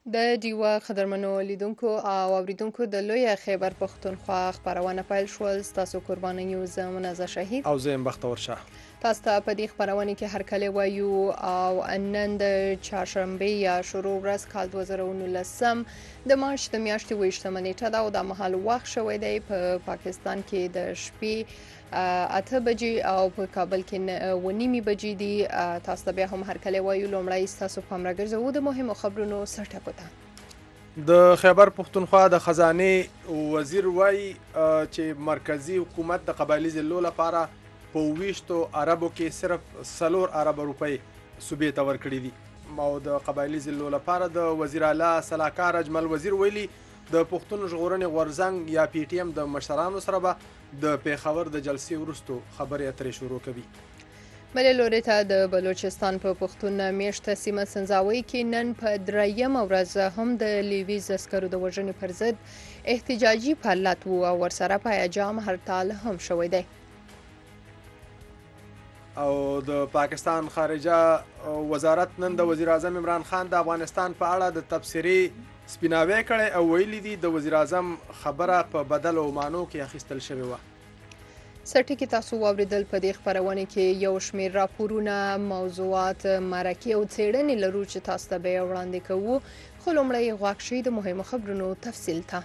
د ډیوه قدرمنو لیدونکو او اوریدونکو د لوی خیبر پښتونخوا خبرونه پیل شول. ستاسو قربانیو زه منزه شهید او زه یم بختور شاه. تاسو ته په دې خبرونه کې هرکلی وایو او نن د چهارشنبې یا شروع ورځ کال 2019 د مارچ د میاشتې 28 نیټه ده او د مهال وخت شوی دی په پاکستان کې د شپې 8 بجې او په کابل کې 9:30 بجې دي. تاسو ته بیا هم هرکلی وایو. لومړی ستاسو پام راګرځوو د مهمو خبرونو سرټکو ته. د خیبر پښتونخوا د خزانې وزیر وایي چې مرکزی حکومت د قبایلي ضلعو لپاره په 20 عربو کې صرف 4 ارب روپۍ صوبې ته ورکړي دي او د قبایلي ضلعو لپاره د وزیر اعلی سلاکار اجمل وزیر ویلي د پښتون ژغورنې غورځنګ یا پی ټی ایم د مشرانو سره به د پیښور د جلسې وروستو خبرې اترې شروع کوي. بلې لوري ته د بلوچستان په پښتون میشته سیمه سنځاوۍ کې نن په 3مه ورځ هم د لیویز عسکرو د وژنې پر ضد احتجاجي فعالیت و او ورسره پیاجام هړتال هم شوی دی. او د پاکستان خارجه وزارت نن د وزیر اعظم عمران خان د افغانستان په اړه د تبصرې سپیناوی کړی او ویلي دي د وزیر اعظم خبره په بدل او مانو کې اخیستل شوې وه. سرټکي تاسو واوریدل. په دې خبرونه کې یو شمېر راپورونه، موضوعات، مرکې او څېړنې لرو چې تاسو ته به وړاندې کوو. خو لومړی غوږ شئ د مهمو خبرونو تفصیل ته.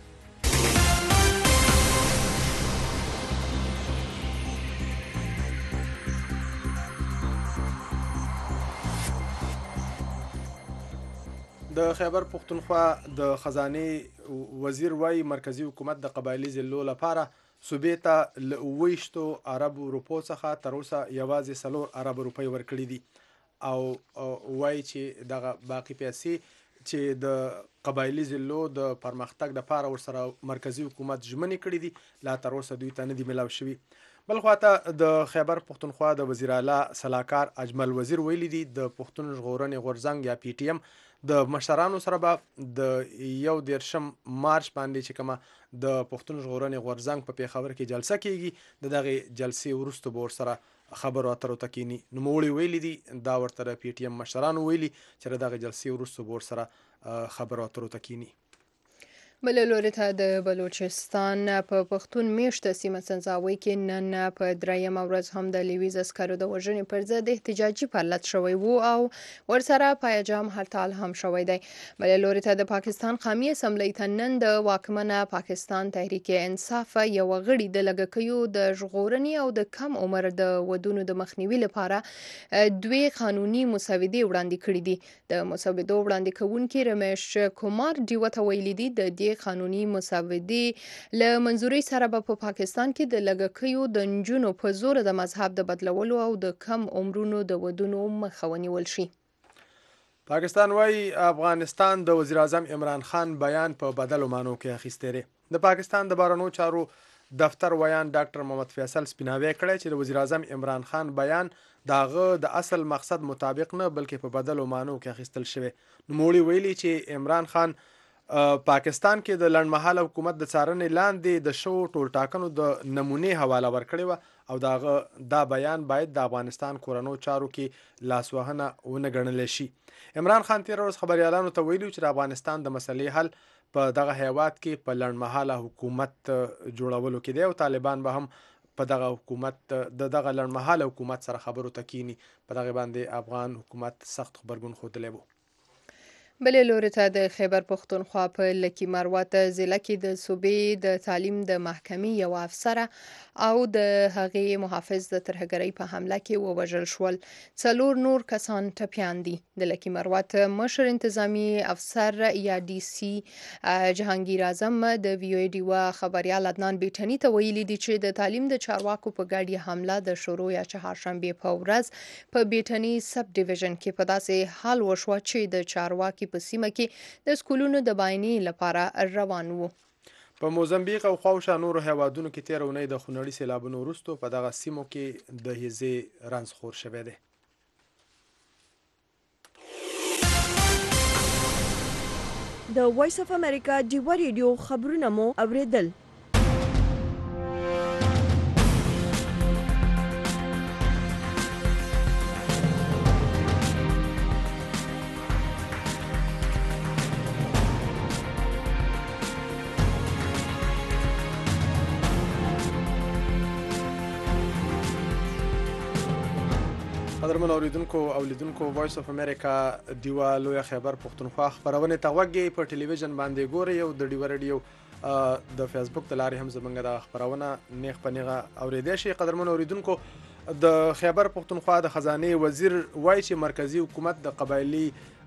د خیبر پښتونخوا د خزانې وزیر وایي مرکزی حکومت د قبایلي ضلعو لپاره صوبې ته له 28 اربو روپو څخه تر اوسه یوازې 4 ارب روپۍ ورکړي دي او وایي چې دغه باقي پیسې چې د قبایلي ضلعو د پرمختګ لپاره ورسره مرکزی حکومت ژمنې کړي دي لا تر اوسه دوی ته نه دي میلاو شوي. بل خواته د خیبر پښتونخوا د وزیر اعلی سلاکار اجمل وزیر ویلي دي د پښتون ژغورنې غورځنګ یا پی ټی ایم د مشرانو سره به د 1 مارچ باندې چې کومه د پښتون ژغورنې غورځنګ په پیښور کې جلسه کیږي د دغه جلسې وروسته به ورسره خبرو اترو ته کینی. نوموړي ویلي دي دا ورته د پی ټی ایم مشرانو ویلي چې دغه جلسې وروسته به ورسره خبرو اترو ته کینی. بل لوري ته د بلوچستان په پښتون میشته سیمه سنځاوۍ کې نن په 3مه ورځ هم د لیویز عسکرو د وژنې پر ضد احتجاجي فعالیت شوی وو او ورسره پیاجام هړتال هم شوی دی. بل لوري ته د پاکستان قومي اسمبلی ته نن د واکمنه پاکستان تحریک انصاف یو غړي د لګکیو د ژغورنې او د کم عمر د ودونو د مخنیوي لپاره 2 قانوني مسودې وړاندې کړي دي. د مسودو وړاندې کوونکي رمیش کومار ډیوته ویلي دي د قانوني مسودې له منځوري سره به په پاکستان کې د لګکیو د نجونو په زور د مذهب د بدلولو او د کم عمرونو د ودونو مخه ونیول شي. پاکستان وايي افغانستان د وزیر اعظم عمران خان بیان په بدلو مانو کې اخیستی دی. د پاکستان د بهرنیو چارو دفتر ویان ډاکټر محمد فیصل سپیناوی کړی چې د وزیر اعظم عمران خان بیان داغه د اصل مقصد مطابق نه بلکې په بدلو مانو کې اخیستل شوی. نوموړي ویلي چې عمران خان پاکستان کې د لنډمهاله حکومت د څارنې لاندې د شو ټول ټاکنو د نمونې حواله ورکړې وه او دا بیان باید د افغانستان کورنو چارو کې لاسوهنه ونه ګڼل شي. عمران خان تیر ورځ خبريالانو ته ویلي چې د افغانستان د مسلې حل په دغه هیواد کې په لنډمهاله حکومت جوړولو کې دی او طالبان به هم په دغه حکومت دغه لنډمهاله حکومت سره خبرو ته کینی. په دغه باندې افغان حکومت سخت خبرګون ښودلی و. بلې لوري ته د خیبر پښتونخوا په لکي مروت ضلع کې د صوبې د تعلیم د محکمې یو افسره او د هغې محافظ د ترهګرۍ په حمله کې ووژل شول. 4 نور کسان ټپیان دي. د لکي مروت مشر انتظامی افسر یا ډي سي جهانگیر اعظم د وی او ډیوا خبريال عدنان بیٹنی ته ویلي دي چې د تعلیم د چارواکو په ګډي حمله د شروع یا چهارشنبه په ورځ په بیٹنی سب ډیویژن کې په داسې حال وشو چې د چارواکي په سیمه کې د سکولونو د بایني لپاره روان وو. په موزمبیق او خواوشا نورو هیوادونو کې تیر اونۍ د خونړي سیلابونو وروسته په دغه سیمو کې د هیزې رنځ خور شوی دی. د وایس اف امریکا ډیوا ریډیو خبرونه مو اوریدل. قدرمن اوریدونکو او لیدونکو وایس اف امریکا دیوا لوی خیبر پښتونخوا خبرونه ته وګي په ټلویزیون باندې ګوري او د دیوا رادیو د فیسبوک د لارې هم زمونږ د خبرونه نیغ په نیغه اوریدای شي. قدرمن اوریدونکو د خیبر پښتونخوا د خزانه وزیر وایي چې مرکزی حکومت د قبایلی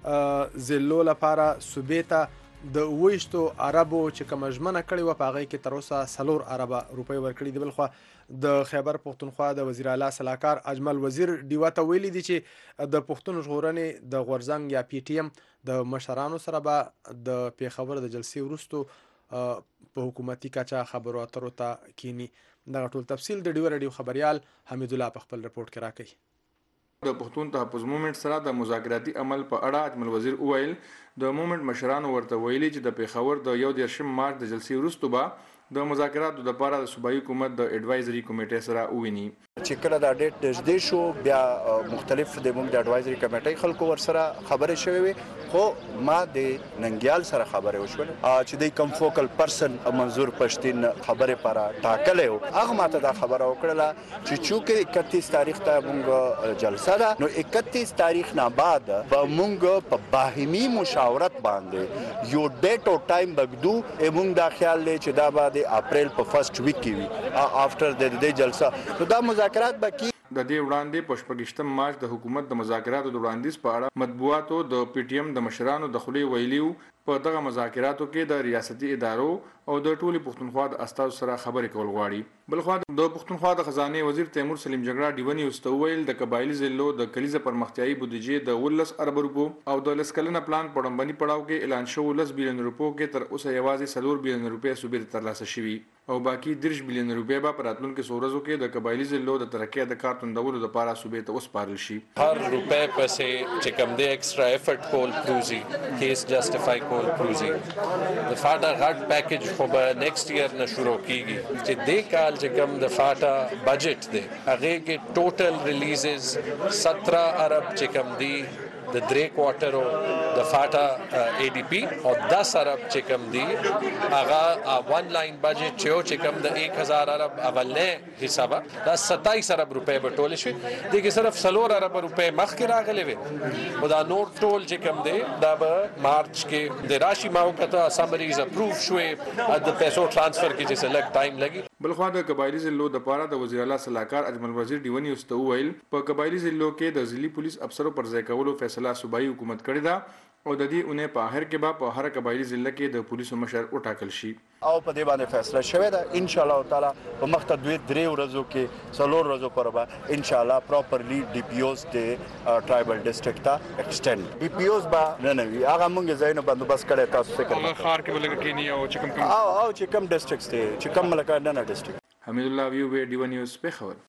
ضلعو لپاره صوبې ته د 28 عربو چې کومه ژمنه کړې وه په هغې کې تر اوسه 4 اربه روپۍ ورکړي دي. بلخوا د خیبر پښتونخوا د وزیر اعلی صلاحکار اجمل وزیر ډیوا ته ویلي دي چې د پښتون ژغورنې د غورځنګ یا پی ټی ایم د مشرانو سره به د پیښور د جلسې وروستو په حکومتي کچه خبرو اترو ته کینی. دغه ټول تفصیل د ډیوا رادیو خبریال حمید الله په خپل رپورټ کې راکوي. د پښتون تحفظ مومنټ سره د مذاکراتي عمل په اړه اجمل وزیر وویل د مومنټ مشرانو ورته ویلي چې د پیښور د 11 مارچ د جلسې وروسته به د مذاکراتو لپاره د صوبایي حکومت د اډوایزري کمیټې سره وویني. چې کله دا ډیټ نږدې شو بیا مختلف د موږ د اډوایزري کمیټې خلکو ور سره خبرې شوې وي، خو ما د ننګیال سره خبرې وشول چې د کم فوکل پرسن منظور پښتين خبرې پر ټاکلې او هغه ماته دا خبره وکړه چې چونکه 31 تاریخ ته موږ جلسه ده، نو 31 تاریخ نه بعد به موږ په باهمي مشاورت باندې یو ډیټ او ټایم بګدو موږ دا خیال لري چې دا بعد اپریل په فرست ویک کې وي افټر د دې جلسه. نو دا مذاکرات به کی د دې وړاندې په 28 مارچ د حکومت د مذاکراتو د وړاندیز په اړه مطبوعاتو د پی ټی ایم د مشرانو د خولي ویلیو په دغه مذاکراتو کې د ریاستي ادارو او د ټولي پښتونخوا د استازو سره خبرې کول غواړي. بلخوا د پښتونخوا د خزانه وزیر تیمور سلیم جګړه ډیونی واستویل د قبایلی ضلعو د کلیزه پرمختیايي بودیجې د 19 ارب روپو او د لسکلنه پلان په ډمبني پړاو کې اعلان شو 10 بلین روپو کې تر اوسه یوازې 4 بلین روپے صوبې ترلاسه شوي او باقي 10 بلین روپے به په راتلونکو سورزو کې د قبایلی ضلعو د ترقۍ د کار توندولو لپاره صوبې ته وسپارل شي. هر روپے پسې چې کوم د ایکسترا افورت کول پروزي کیس جسټیفای کول پروزي د فاټا غټ پیکیج خو به نیکسټ ایئر نه شروع کیږي چې د کال چې کوم د فاټا بجټ دی هغه کې ټوټل ریلیزز 17 ارب چې کوم دی د 3 کوارټرو د فاټا ای ډی پی او 10 ارب چې کوم دی هغه ون لاین بجټ چې کوم د 1000 ارب اولنه حساب دا 27 ارب روپے به ټول شي دغه صرف 4 ارب روپے مخکې راغلي وي او دا نور ټول چې کوم دی دا به مارچ کې د راشي موقته اسمبلیز اپروو شوې د پیسو ترانسفر کې چې لږ ټایم لګي. بلخوا د قبایلی ضلعو د پاره د وزیر اعلی صلاحکار اجمل وزیر ډیونی واستویل په قبایلی ضلعو کې د ضلعي پولیس افسرو پر ځای کولو فیصله صوبایي حکومت کړې ده او د دې اونې په اخر کې به په هر قبایلی ضلع کې د پولیسو مشر وټاکل شي او په دې باندې فیصله شوې ده. ان شاء الله تعالی په مخته 2-3 ورځو کې 4 ورځو پر به ان شاء الله پراپرلی ډي پی اوز د ټرایبل ډیسټریکټ ته ایکسټند ډي پی اوز به نه نوي هغه موږ ځای نه بندوبست کړی تاسو څه کوي هغه خار کې ولګ کې نه او چې کوم ډیسټریکټ ته چې کوم ملکه نه ډیسټریکټ. حمید الله ویو به ډیو نیوز په خبر.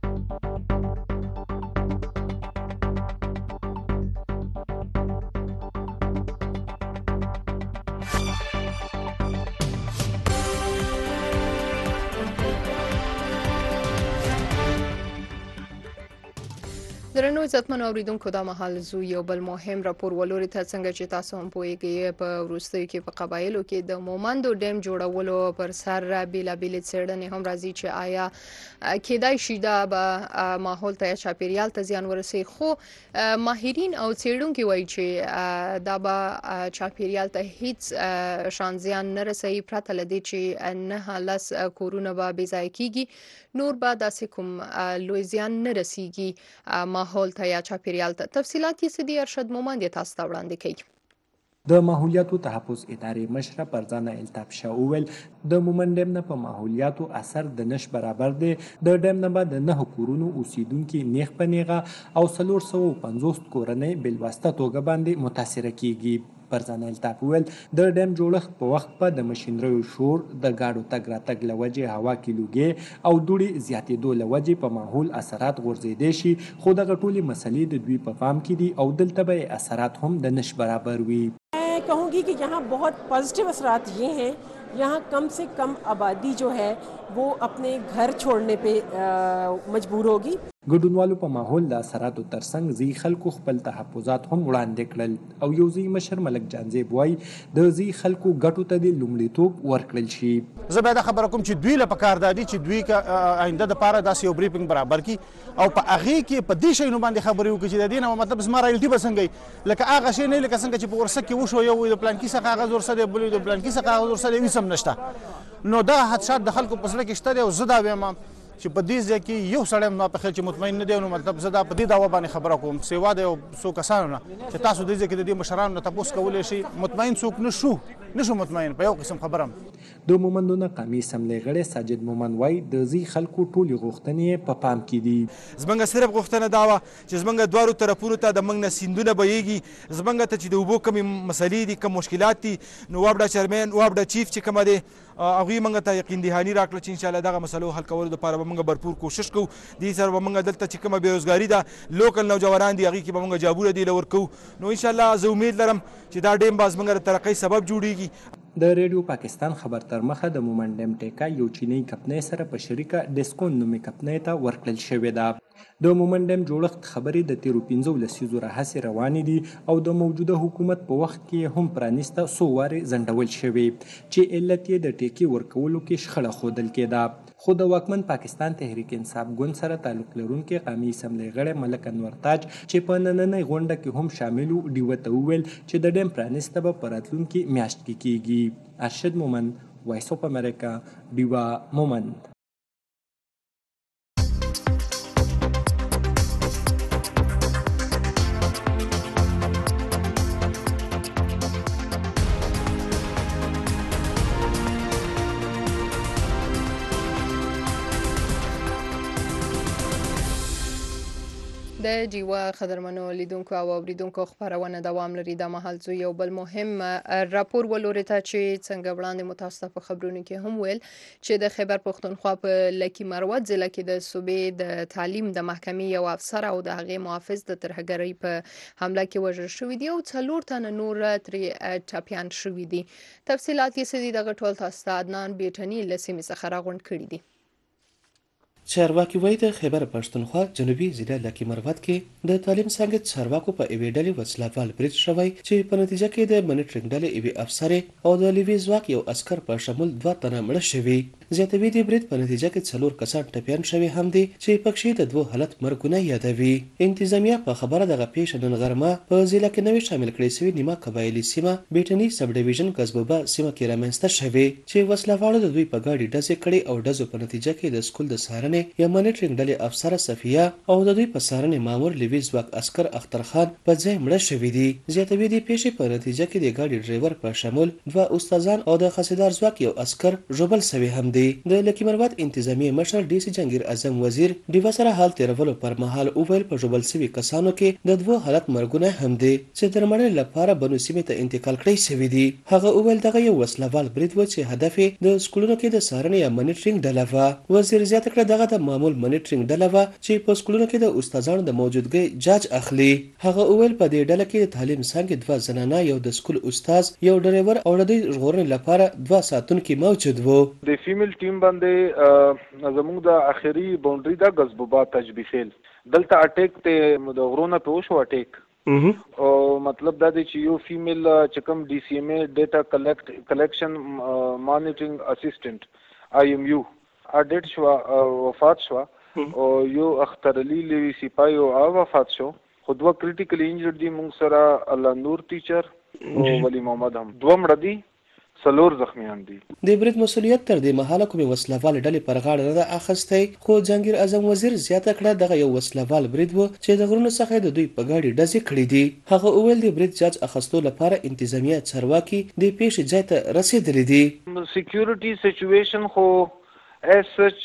درنو عزتمن اوریدونکو دا مهال زو یو بل مهم راپور ولوري ته څنګه چې تاسو هم پوهیږئ په وروستیو کې په قبایلو کې د مومندو ډیم جوړولو پر سر بیلابیل څېړنې هم راځي چې آیا کېدای شي دا به ماحول ته یا چاپیریال ته زیان ورسوي، خو ماهرین او څېړونکي وایي چې دا به چاپیریال ته هیڅ شان زیان نه رسوي پرته له دې چې 9 کورونه به بې ځایه کیږي، نور به داسې کوم لوی زیان نه رسیږي ماحول ته یا چاپیریال ته. تفصیلات یې سدي ارشد مومند تاسو ته وړاندې کوي. د ماحولیاتو تحفظ ادارې مشره پرځانه الطاف شاه وویل د مومند ډیم نه په ماحولیاتو اثر د نش برابر دی. د ډیم نه بعد 9 کورونو اوسیدونکو نیغ په نیغه او 450 کورنۍ بلواسطه توګه باندې متاثر کیږي. پرځانه الطاف وویل د ډیم جوړښت په وخت په د ماشینریو شور د گاډو تګ راتګ لوجې هوا کې لوګي او دوړې زیاتېدو لوجې په ماحول اثرات غورځېدې شي، خو دغه ټولې مسلې د دوی په پام کې دي او دلته به اثرات هم د نش برابر وي. मैं कहूँगी कि यहाँ बहुत पॉजिटिव असरात ये हैं, यहाँ कम से कम आबादी जो है वो अपने घर छोड़ने पे मजबूर होगी. ګډونوالو په ماحول د اثراتو ترڅنګ ځینې خلکو خپل تحفظات هم وړاندې کړل او یو ځینې مشر ملک جانزیب وایي د ځینې خلکو ګټو ته د لومړیتوب ورکړل شي. زه به دا خبره کوم چې دوی له پکار دادي چې دوی آینده دپاره داسې یو بریفنګ برابر کړي او په هغې کې په دې شیانو باندې خبرې وکړي چې د دې نه مطلب زما رایلټي به څنګه وي، لکه هغه شی نه لکه څنګه چې په ورسک کې وشو، یو د پلانکي څخه کاغذ ورسه دی، بل د پلانکي څخه کاغذ ورسه دی، هېڅ هم نشته. نو دا حدشات د خلکو په زړه کې شته دی او زه دا وایم چې په دې ځای کې یو سړی هم په خیال چې مطمئن نه دی. نو مطلب زه دا په دې دعوه باندې خبره کوم سیوا د یو څو کسانو نه چې تاسو دې ځای کې د دې مشرانو نه تپوس کولی شي. مطمئن څوک نشو مطمئن په یو قسم خبره هم. د مومندونو قومي اسمبلۍ غړی ساجد مومند وایي د ځینې خلکو ټولې غوښتنې په پام کې دي. زموږ صرف غوښتنه دا وه چې زموږ دواړو طرفونو ته د موږ نه سیندونه بهیږي، زموږ ته چې د اوبو کمې مسلې دي، کم مشکلات دي، نو وابډا چیرمن وابډا چیف چې کومه دی هغوی موږ ته یقین دهاني راکړه چې انشاءالله دغه مسلو حل کولو دپاره به موږ بھرپور کوشش کوو. دې سره به موږ دلته چې کومه بېروزګاري ده لوکل نوجوانان دي هغوی کې به موږ جابونه دې له ورکوو. نو انشاءالله زه امید لرم چې دا ډیم به زموږ د ترقۍ سبب جوړیږي. د ریډیو پاکستان خبر تر مخه د مومند ډیم ټیکه یو چینی کمپنۍ سره په شریکه ډیسکون نومې کمپنۍ ته ورکړل شوې ده. د مومند ډیم جوړښت خبرې د تیرو 15 لسیزو راهیسې روانې دي او د موجوده حکومت په وخت کې هم پرانیسته څو وارې ځنډول شوې چې علت یې د ټیکې ورکولو کې شخړه ښودل کېده. خو د واکمن پاکستان تحریک انصاف ګوند سره تعلق لرونکي قومي اسمبلۍ غړی ملک انور تاج چې په نننۍ غونډه کې هم شامل و ډیوه ته وویل چې د ډیم پرانیسته به په راتلونکي میاشت کې کیږي. ارشد مومند، وایس اف امریکا، ډیوه مومند. د جیوا قدرمنو لیدونکو او اوریدونکو خبرونه دوام لري. د مهال زو یو بل مهم راپور ولوري ته چې څنګه وړاندې متاسفه په خبرونو کې هم ویل چې د خیبر پښتونخوا په لکی مروت ضلع کې د صوبې د تعلیم د محکمې یو افسر او د هغې محافظ د ترهګرۍ په حمله کې وژل شوي دي او 4 تنه نور ترې ټپیان شوي دي. تفصیلات یې څه دي دغه ټول تاسو ته عدنان بیټني له سیمې څخه راغونډ کړي دي. چارواکي وایي د خیبر پښتونخوا جنوبي ضلع لکی مروت کې د تعلیم څنګه چارواکو په یوې ډلې وسلهوال برید شوی چې په نتیجه کې د منیټرینګ ډلې یوې افسرې او د لیوي ځواک یو عسکر په شمول 2 تنه مړه شوي. زیاتوي د برید په نتیجه کې 4 کسان ټپیان شوي هم دي چې پکښې د 2 حالت مرګونه یادوي. انتظامیه په خبره دغه پیښه نن غرمه په ضلع کې نوې شامل کړې شوې نیمه قبایلي سیمه بیټني سب ډیویژن قصبوبه سیمه کې رامنځته شوې چې وسلهوالو د دوی په ګاډي ډزې کړې او ډزو په نتیجه کې د سکول د څارنې یا منیټرینګ ډلې افسر صفیه او د دوی په څارنې مامور لیوي ځواک عسکر اختر خان په ځای مړه شوي دي. زیاتوي د پیښې په نتیجه کې د ګاډي ډرایور په شمول 2 استادان او د خصیدار ځواک یو عسکر ژوبل شوي هم دي. د لکی مروت انتظامی مشر ډي سي جهانگیر اعظم وزیر ډیوا سره حال تیرولو پر مهال اوویل په ژوبل شوي کسانو کې د 2 حالت مرګونه هم دي چې درملنې لپاره بنو سیمې ته انتقال کړی شوي دي. هغه اوویل دغه یو وسلهوال برید و چې هدف یې د سکولونو کې د څارنې یا منیټرینګ ډله وه. وزیر زیاته کړه دغه د معمول منیټرینګ ډله وه چې په سکولونو کې د استادانو د موجودګۍ جاج اخلي. هغه اوویل په دې ډله کې د تعلیم څانګې 2 زنانه یو د سکول استاد یو ډرایور او د ژغورنې لپاره 2 ساتونکي موجود وو. د فیمیل ټیم باندې زموږ د اخري باونډري د غزبوبا تجبیخیل دلته اٹیک ته د غرونه په وشو اٹیک او مطلب دا دی چې یو فیمیل چې کوم ډي سی ام ای ډیټا کلیکشن مانیټرینګ اسسټنټ آی ایم یو اډیټ شو وفات شو او یو اختر علی لیوی سپای او وفات شو. خو 2 کریټیکل انجرډ دي موږ سره الله نور ټیچر او ولی محمد هم 2 مړه دي 4 زخمیان دي. د برید مسؤلیت تر دې مهاله کومې وسلهوال ډلې پر غاړه نه ده اخیستی خو جهانګیر اعظم وزیر زیاته کړه دغه یو وسلهوال برید و چې د غرونو څخه د دوی په ګاډي ډزې کړې دي. هغه وویل د برید جاج اخیستو لپاره انتظامیه چارواکي د پیښې ځای ته رسېدلي دي. سکیورټي سچویشن خو ایز سچ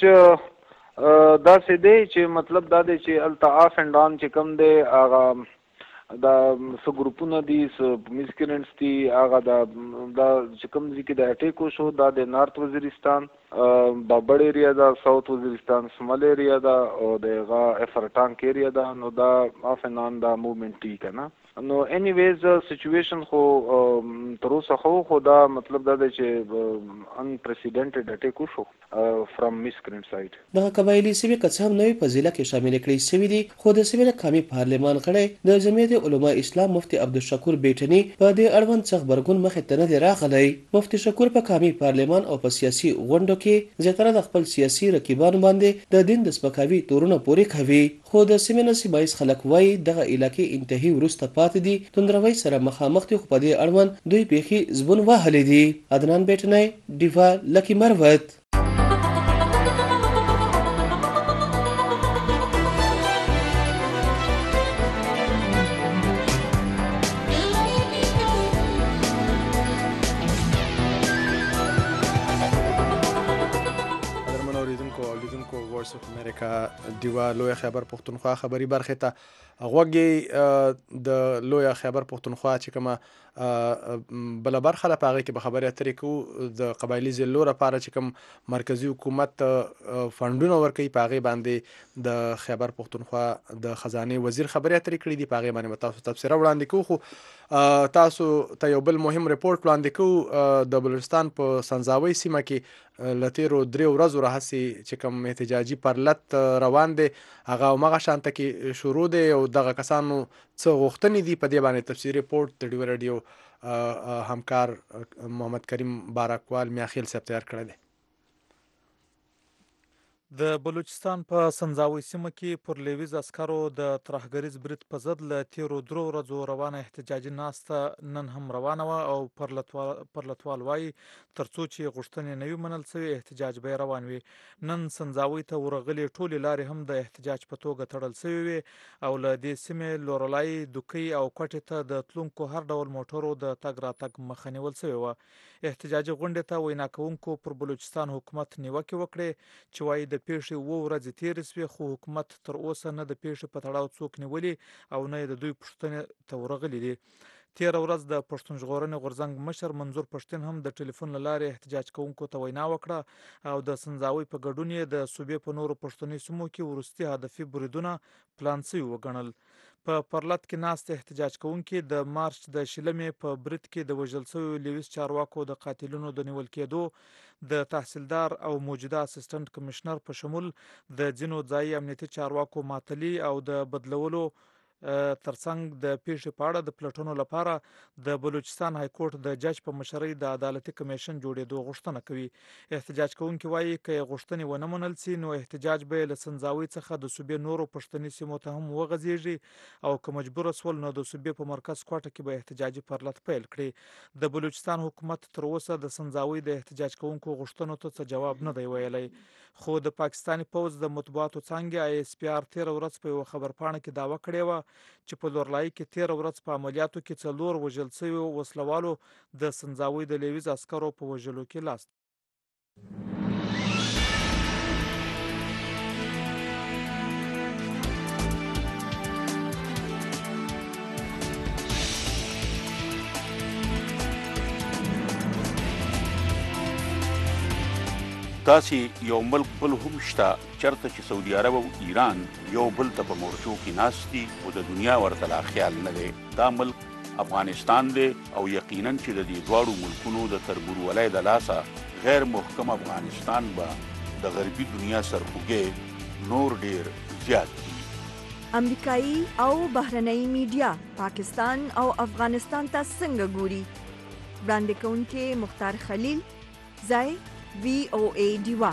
دا څه دی چې مطلب دا دی چې التعاف اند آن چې کوم دی هغه دا څو ګروپونه دي مسکرنټس دي هغه دا چې کوم ځای کې د اټیک وشو دا د نارت وزیرستان بابړ ایریا دا ساوث وزیرستان سمال ایریا دا او د افرټانک ایریا دا نو دا اف اند آن دا موومنت ټی کنه نو اني ویز سچويشن خو تر اوسه خو دا مطلب دا دی چې ان پریسیډنټډ اٹیک وشو فرام میسکرنټ سایډ. د قبایلی سیمې کڅهم نوې په ضلع کې شامل کړي شوې دي، خو د سیمې د قومي پارلمان غړی د جمعیت علما اسلام مفتي عبدالشکور بیٹنی په دې اړوند څه غبرګون مخې ته نه دی راغلی. مفتي شکور په قومي پارلمان او په سیاسي غونډو کې زیاتره د خپل سیاسي رقیبانو باندې د دین د سپکاوي تورونه پورې کوي، خو د سیمې نصیبایز خلک وایي دغه علاقې انتهایی وروسته پاتې دي، توندروي سره مخامخ دي، خو په دې اړوند دوی بیخي زبون وهلی دي. عدنان بیٹنی، ډیوا، لکی مروت. وایس اف امریکا دیوا لوی خیبر پښتونخوا خبري برخه ته غوږی د لوی خیبر پښتونخوا چې کومه بل برخه له پاغه کې به خبري اترې کو د قبایلی ضلعو لپاره چې کوم مرکزی حکومت فندونه ورکوي پاغه باندې د خیبر پښتونخوا د خزانه وزیر خبري اترې کړې دي، پاغه باندې تاسو تفسیر وړاندې کوو. خو تاسو ته یو بل مهم ریپورت وړاندې کوو. د بلوچستان په سنځاوي سیمه کې لتیرو 3 ورځو راهسي چې کوم احتجاجي پرلت روان دي هغه مغه شانته کې شروع دي او دغه کسانو څه غوښتنې دي په دې باندې تفصیلي ریپورت د ډیو رادیو همکار محمد کریم باراکوال میاخیل صاحب تیار کړی دی. د بلوچستان په سنځاوي سیمه کې پر لیویز عسکرو د ترهګریز برید په ضد له تیرو 3 ورځو روانه احتجاجي ناسته نن هم روانه وه او پرلتوال وایي ترڅو چې غوښتنې نه وي منل سوي احتجاج به روان وي. نن سنځاوي ته ورغلي ټولې لارې هم د احتجاج په توګه تړل سوي وي او له دې سیمې لورلای، دوکۍ او کوټې ته د تلونکو هر ډول موټرو د تګ راتګ مخه نیول سوې وه. احتجاجي غونډې ته وینا کوونکو پر بلوچستان حکومت نیوکې وکړې چې وایي د پیښې 7 ورځې تیرې سوې خو حکومت تر اوسه نه د پیښې په تړاو څوک نیولي او نه د دوی پوښتنې ته ورغلي دي. تیره ورځ د پښتون ژغورنې غورځنګ مشر منظور پښتين هم د ټلیفون له لارې احتجاج کوونکو ته وینا وکړه او د سنځاوي په ګډون یې د صوبې په نورو پښتني سیمو کې وروستي هدفي بریدونه پلان سوي وګڼل. په پرلت کې ناست احتجاج کوونکي د مارچ د شلمې په برید کې د وژل شویو لیویز چارواکو د قاتلونو د نیول کېدو د تحصیلدار او موجوده اسسټنټ کمشنر په شمول د ځینو ځایي امنیتي چارواکو معطلي او د بدلولو ترڅنګ د پیښې په اړه د پلټنو لپاره د بلوچستان های کورټ د جج په مشرۍ د عدالتي کمیشن جوړېدو غوښتنه کوي. احتجاج کوونکي وایي که غوښتنې ونه منل سي نو احتجاج به له سنځاوي څخه د صوبې نورو پښتني سیمو ته هم وغځېږي او که مجبور سول نو د صوبې په مرکز کوټه کې به احتجاجي پرلت پیل کړي. د بلوچستان حکومت تر اوسه د سنځاوي د احتجاج کوونکو غوښتنو ته څه جواب نه دی ویلی، خو د پاکستاني پوځ د مطبوعاتو څانګې ISPR 13 ورځ په یو خبرپاڼه کې دعوه کړې وه چې په لورلای کې 13 ورځ په عملیاتو کې 4 وژل شوي وسلوالو د سنځاوي د لیویز عسکرو په وژلو کې لاس. داسې یو ملک بل هم شته چرته چې سعودي عرب او ایران یو بل ته په مورچو کې ناست دي او د دنیا ورته لا خیال نه دی. دا ملک افغانستان دی او یقینا چې د دې دواړو ملکونو د تربورولۍ د لاسه غیر محکم افغانستان به د غربي دنیا سرخوږی نور ډیر زیات دي. امریکایي او بهرنۍ میډیا پاکستان او افغانستان ته څنګه ګوري؟ وړاندې کوونکی مختار خلیل، ځای VOA دیوا.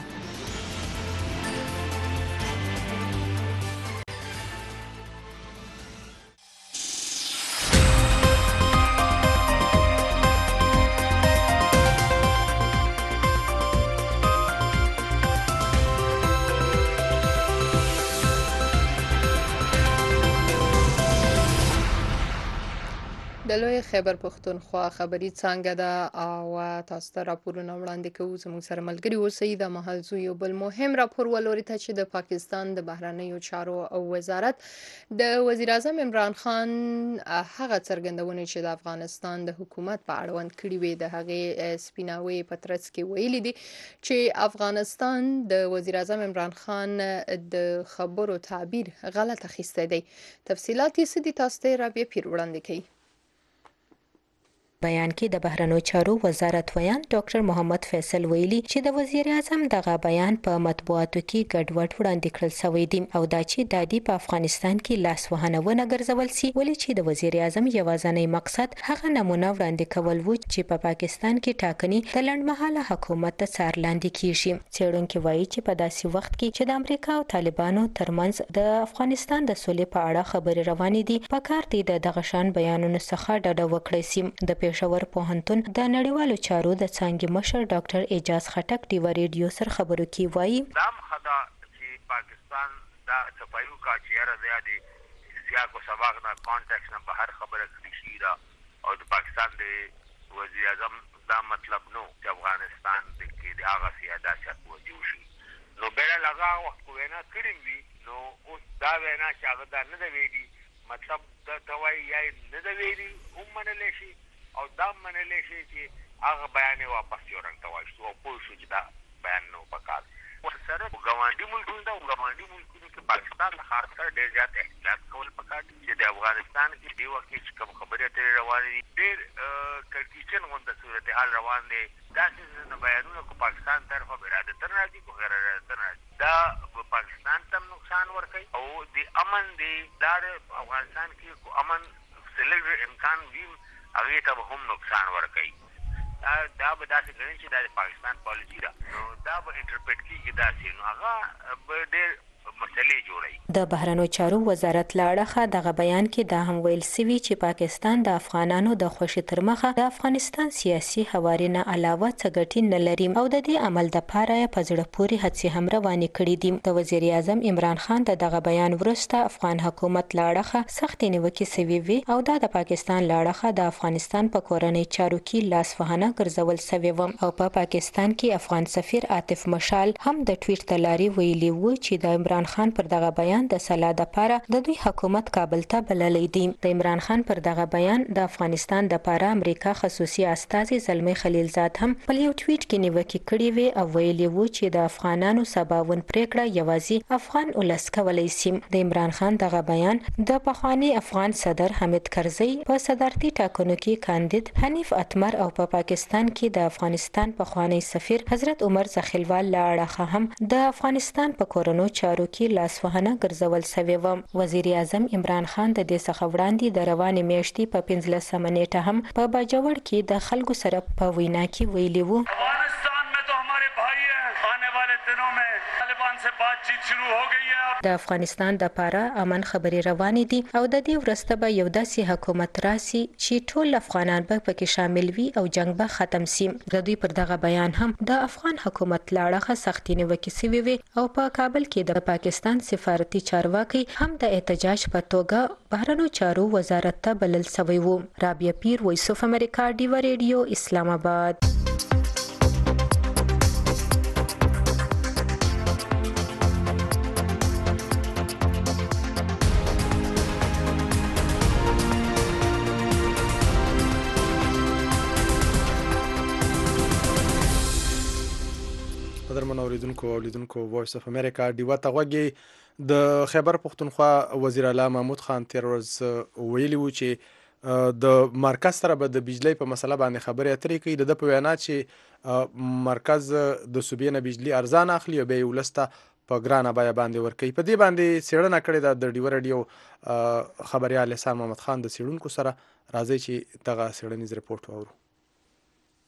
د لوی خیبر پښتونخوا خبري څانګه ده او تاسو ته راپورونه وړاندې کوو. زموږ سره ملګري اوسئ. د مهال زو یو بل مهم راپور ولوري ته چې د پاکستان د بهرنیو چارو وزارت د وزیر اعظم عمران خان هغه څرګندونې چې د افغانستان د حکومت په اړوند کړي وي د هغې سپیناوي په ترڅ کې ویلي دي چې افغانستان د وزیر اعظم عمران خان د خبرو تعبیر غلط اخیستی دی. تفصیلات یې څه دي تاسو ته رابعه پیر وړاندې کوي. بیان کې د بهرنیو چارو وزارت ویان ډاکټر محمد فیصل ویلي چې د وزیر اعظم دغه بیان په مطبوعاتو کې ګډوډ وړاندې کړل شوی دی او دا چې د دې په افغانستان کې لاسوهنه ونه ګرځول سي ولې چې د وزیر اعظم یوازینی مقصد هغه نمونه وړاندې کول وو چې په پاکستان کې ټاکنې د لنډمهاله حکومت ته څار لاندې کیږي. څېړونکي وایي چې په داسې وخت کې چې د امریکا او طالبانو ترمنځ د افغانستان د سولې په اړه خبرې روانې دي پکار دی د دغه شان بیانونو څخه ډډه وکړي سي. د پېښور پوهنتون د نړیوالو چارو د څانګې مشر ډاکټر اعجاز خټک ډیو ریډیو سره خبرو کې وایي دام خدا چې پاکستان دا صفایو کا چیرې زیادې سیاق او سباق نه کانټیکس نه بهر خبره کړی شي دا او د پاکستان د وزیر اعظم دا مطلب نو چې افغانستان کې د هغه سیاست وجود شي نو بل لگا وخت وینا کړی وي نو اوس دا وینا چې هغه دا نه دی ویلي مطلب دا توای یا نه دی ویلي هم منل شي او دا منل شي چې هغه بیان واپس یو رنګ تواشو او پوه شو چې دا بیان نو پکار ورسره ګاونډي ملکونو دا ګاونډي ملکونو کې پاکستان له خاص کر ډېر زیات احتیاط کول پکار دي چې د افغانستان کې دی وخت چې کوم خبرې اترې روانې دي ډېر کړکېچن غونډه صورتحال روان دی دا چې بیانونه کو پاکستان طرفه ارادتن راځي کو غیر ارادتن راځي دا پاکستان ته نقصان ورکوي او د امن دی لار افغانستان کې کو امن سلیږ امکان وي هغه ته هم نقصان ورکوي. دا به داسې ګڼي چې دا د پاکستان پالیسي ده نو دا به انټرپریټ کېږي داسې نو هغه به ډېر مسلې جوړوي. د بهرنیو چارو وزارت له اړخه دغه بیان کې دا هم ویل سوي چې پاکستان د افغانانو د خوښۍ تر مخه د افغانستان سیاسي حوارې نه علاوه څه ګټې نه لري او د دې عمل دپاره یې په زړه پورې هڅې هم روانې کړي دي. د وزیر اعظم عمران خان د دغه بیان وروسته افغان حکومت له اړخه سختې نیوکې سوي وي او دا د پاکستان له اړخه د افغانستان په کورنۍ چارو کې لاسوهنه ګرځول سوې وه او په پاکستان کې افغان سفیر عاطف مشال هم د ټویټ له لارې ویلي وو چې د عمران خان پر دغه بیان د سلا دپاره د دوی حکومت کابل ته بللی دی. د عمران خان پر دغه بیان د افغانستان دپاره امریکا خصوصي استازي زلمی خلیلزاد هم په یو ټویټ کې نیوکې کړې وې او ویلي وو چې د افغانانو سباوون پریکړه یوازې افغان ولس کولی سي. د عمران خان دغه بیان د پخوانی افغان صدر حامد کرزي په صدارتي ټاکنو کې کاندید حنیف اتمر او په پاکستان کې د افغانستان پخوانی سفیر حضرت عمر زخیلوال له اړخه هم د افغانستان په کورونو چارو کې لاسوهنه ګرځول سوې وه. وزیر اعظم عمران خان د دې څخه وړاندې د روانې میاشتې په 15 نیټه هم په باجوړ کې د خلکو سره په وینا کې ویلي وو د افغانستان دپاره امن خبرې روانې دي او د دې وروسته به یو داسې حکومت راسي چې ټول افغانان به پکې شامل وي او جنگ به ختم سي. د دوی پر دغه بیان هم د افغان حکومت له اړخه سختې نیوکې سوې وې او په کابل کې د پاکستان سفارتي چارواکي هم د احتجاج په توګه بهرنیو چارو وزارت ته بلل سوی وو. رابعه پیر، وایس اف امریکا، ډیو ریډیو، اسلام آباد. قدرمن اوریدونکو او لیدونکو وایس اف امریکا ډیوه ته غوږی د خیبر پښتونخوا وزیر اعلی محمود خان تیر ورځ ویلي و چې د مرکز سره به د بجلی په مسله باندې خبرې اترې کوي. د په وینا چې مرکز د صوبې نه بجلی ارزان اخلي او بیا یې ولس ته په ګرانه بیه باندې ورکوي. په دې باندې څېړنه کړې ده د ډیوه ریډیو خبریال احسان محمد خان د څېړونکو سره. راځئ چې دغه څېړنیز رپورټ واورو.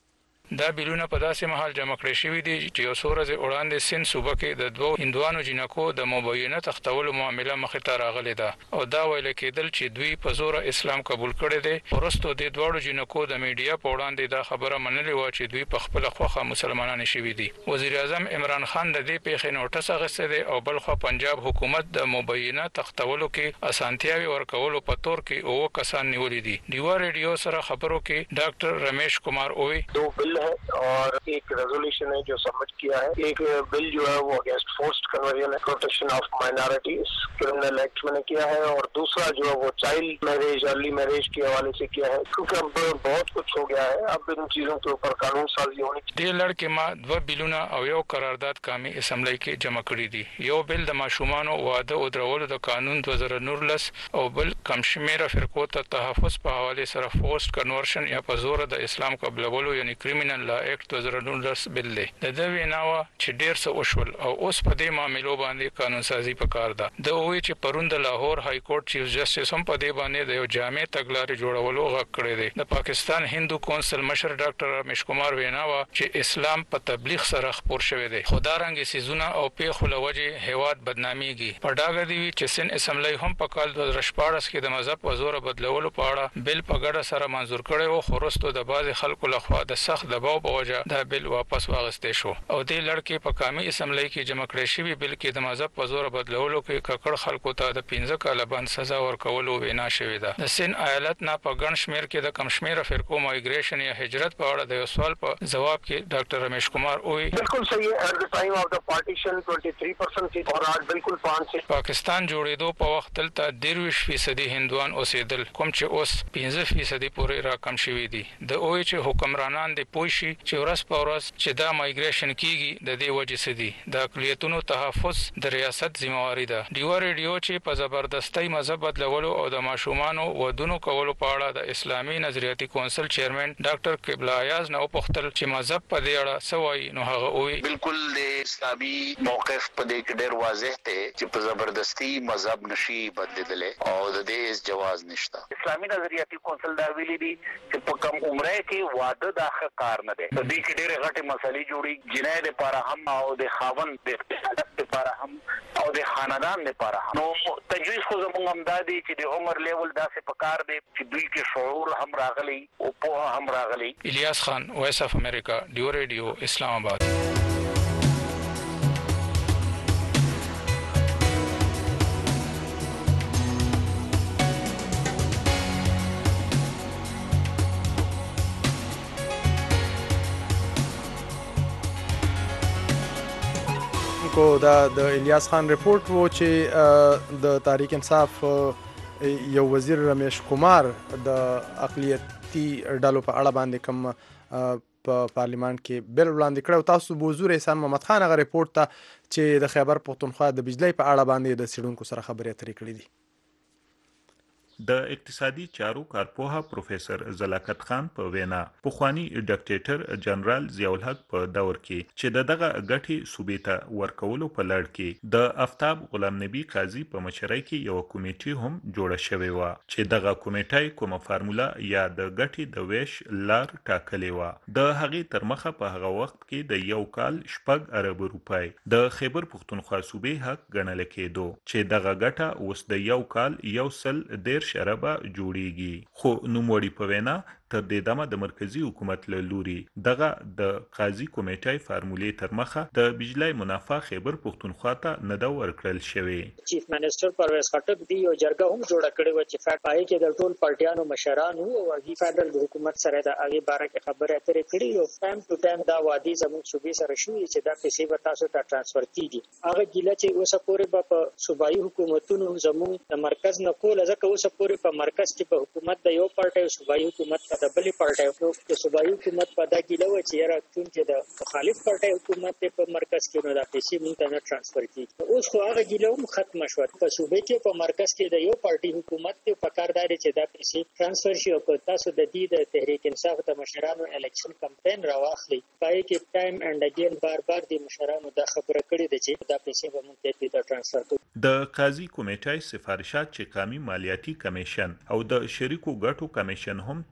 دا بیلونه په داسې مهال جمع کړی شوی دی چې یو څو ورځې وړاندې سند صوبه کې د دوه هندوانو جنکو د مبینه تختولو معامله مخې ته راغلې ده او دا ویل کېدل چې دوی په زور اسلام قبول کړی دی. ورستو د دوه جنکو د میډیا په وړاندې دا خبره منلې و چې دوی په خپل خوخه مسلمانان شوي دي. وزیر اعظم عمران خان د دې پیښې نوټس اخیستی دی او بلخو پنجاب حکومت د مبینه تختولو کې اسانتیاوي ورکولو په تور کې او کسان نیولې دي. ډیوا ریډیو سره خبرو کې ډاکټر رمیش कुमार ओवे 2 बिल है और एक रेजोल्यूशन है जो सबमिट किया है. एक बिल जो है वो अगेंस्ट फोर्स्ड कन्वर्जन है, protection of minorities criminal act मैंने किया है और दूसरा जो है वो चाइल्ड मैरिज अर्ली मैरिज के हवाले से किया है क्योंकि अब बहुत कुछ हो गया है. अब इन चीजों के ऊपर कानून साजी होनी चाहिए. دې لړ کې ما دوه بیلونه او یو قرارداد قومي اسمبلی کې جمع کړی دي. یو بیل د ماشومانو واده او درولو د قانون 2019 او بل کمشمیره فرقو ته تحفظ په حواله سره فورسډ کنورشن یا په زور د اسلام قبلولو یعنی کریمینل لا ایکټ 2019 بیل دی. د دې ویناوه چې ډیر څه وشول او اوس په دې معاملو باندې قانون سازي پکار ده. د وی چې پرون د لاهور های کورټ چیف جسټس هم په دې باندې د یو جامع تګلارې جوړولو غږ کړی دی. د پاکستان هندو کونسل مشر ډاکټر رمیش کمار ویناوه چې اسلام په تبلیغ سره خپور شوی دی. خدارنګ سيزونه او پیښو لوجه هیواد بدناميږي. په ډاګه دی چې سن اسمبلی هم په کال 2014 کې د مذهب په زور بدلولو په اړه بیل په ګډه سره منزور کړی او خورستو د بعض خلکو لخوا د سخت دباو په وجه دا بیل واپس واغستې شو او د لړکې په قومي اسمبلی کې جمع کړی شوی بیل کې د مذهب په زور بدلولو کې ککړ خلکو ته د 15 کال باندې سزا ورکولو وینا شوې ده. د سن ایالت نه په ګڼ شمیر کې د کمشمیره فرقو مایګریشن یا هجرت په اړه د یو سوال په جواب کې ډاکټر رمیش کمار وی بالکل صحیح ہے. ایٹ د ټایم اف د پارټیشن 23% تھی اور آج بالکل 5 پاکستان جوړېدو په وخت دلته 23% هندوان اوسېدل کوم چې اوس 15% پورې راکم شوي دي. د اوی چې حکمرانان د پوښي چې ورځ په ورځ چې دا مایګریشن کیږي د دې وجې سدي د اقلیتونو تحفظ د ریاست ذمہواری ده. ډیوا ریډیو چې په زبردستۍ مذهب بدلولو او د ماشومانو ودونو کولو په اړه د اسلامي نظریاتي کونسل چیرمن ډاکټر قبله ایاز نو پختل چې مذهب په دې اړه سوای نو هغه وی بالکل د اسلامي موقف په دې کې ډېر واضح دی چې په زبردستي مذهب نشي بدلیدل او د دې جواز نشته. اسلامي نظریاتي کونسل دا ویلي دي چې په کوم عمره کې واده د حق کار نه دی. د دې کې ډېر غټه مسلې جوړي جنای لپاره هم او د خاوند د لپاره هم او د خاندان لپاره هم. نو تجویز خو زموږ هم دادي چې د عمر لیول داسې پکار دی چې دوی کې شعور هم راغلي او په هم راغلي. الیاس خان وایس اف امریکا ډیو ریډیو اسلام آباد. کو دا د الیاس خان رپورت وو چې د تحریک انصاف یو وزیر رمیش کمار د اقلیتي ډلو په اړه باندې کوم په پارلیمان کې بیل وړاندې کړو. تاسو به حضور احسان محمد خان هغه رپورت ته چې د خیبر پختونخوا د بجلی په اړه باندې د سیډونکو سره خبرې اترې کړې دي. د اقتصادي چارو کارپوها پروفیسور زلاکت خان په وینا پخوانی ډیکټیټر جنرال ضیاء الحق په دور کې چې دغه غټي صوبې ته ورکولو په لړ کې د آفتاب غلام نبی قاضي په مشرۍ کې یو کمیټي هم جوړه شوې و چې دغه کمیټي کومه فارمولا یا د غټي د ویش لار ټاکلې و. د هغې تر مخه په هغه وخت کې د یو کال 6 ارب روپۍ د خیبر پختونخوا صوبې حق ګڼل کېدو چې دغه غټه اوس د یو کال 1 شربه جوړیږي. خو نوموړي په وینا تر دې دمه د مرکزی حکومت له لوري دغه د قاضي کمیټې فارمولې تر مخه د بجلی منافع خیبر پختونخوا ته نه دا ورکړل شوې. چیف منسٹر پرویز خټک دی یو جرګه هم جوړه کړې و چې فاټ پای کې د ټول پارټیانو مشرانو او هغه فدرال حکومت سره د هغه باره کې خبرې اترې کړې او ټایم ټو ټایم دا وادي زموږ صوبې سره شوې چې دا پیسې به تاسو ته ترانسفر کیږي. هغه ګیله چې اوسه پورې په صوبایي حکومتونو زموږ د مرکز نه کول ځکه اوسه پورې په مرکز کې په حکومت د یو پارټي او صوبایي حکومت د بلې پارټي او صوبایي حکومت په دا ګیله و چې یاره چون چې د مخالف پارټي حکومت په مرکز کې نو د پیسې موږ ته نه ترانسفر کیږي. اوس خو هغه ګیله هم ختم شوه. په صوبې کې په مرکز کې د یو پارټي حکومت ته پکارداري چې دا پیسې ترانسفر شي او تاسو د دې د تحریک انصاف د مشرانو الیکشن کمپاین راواخلي پای کې ټایم اینڈ اگین بار د مشرانو د خبره کړې ده چې دا پیسې به موږ ته ترانسفر کوو. د قاضي کمیټې سفارشات چې قومي مالیاتي کمیشن او د شریکو ګټو کمیشن هم تسلیم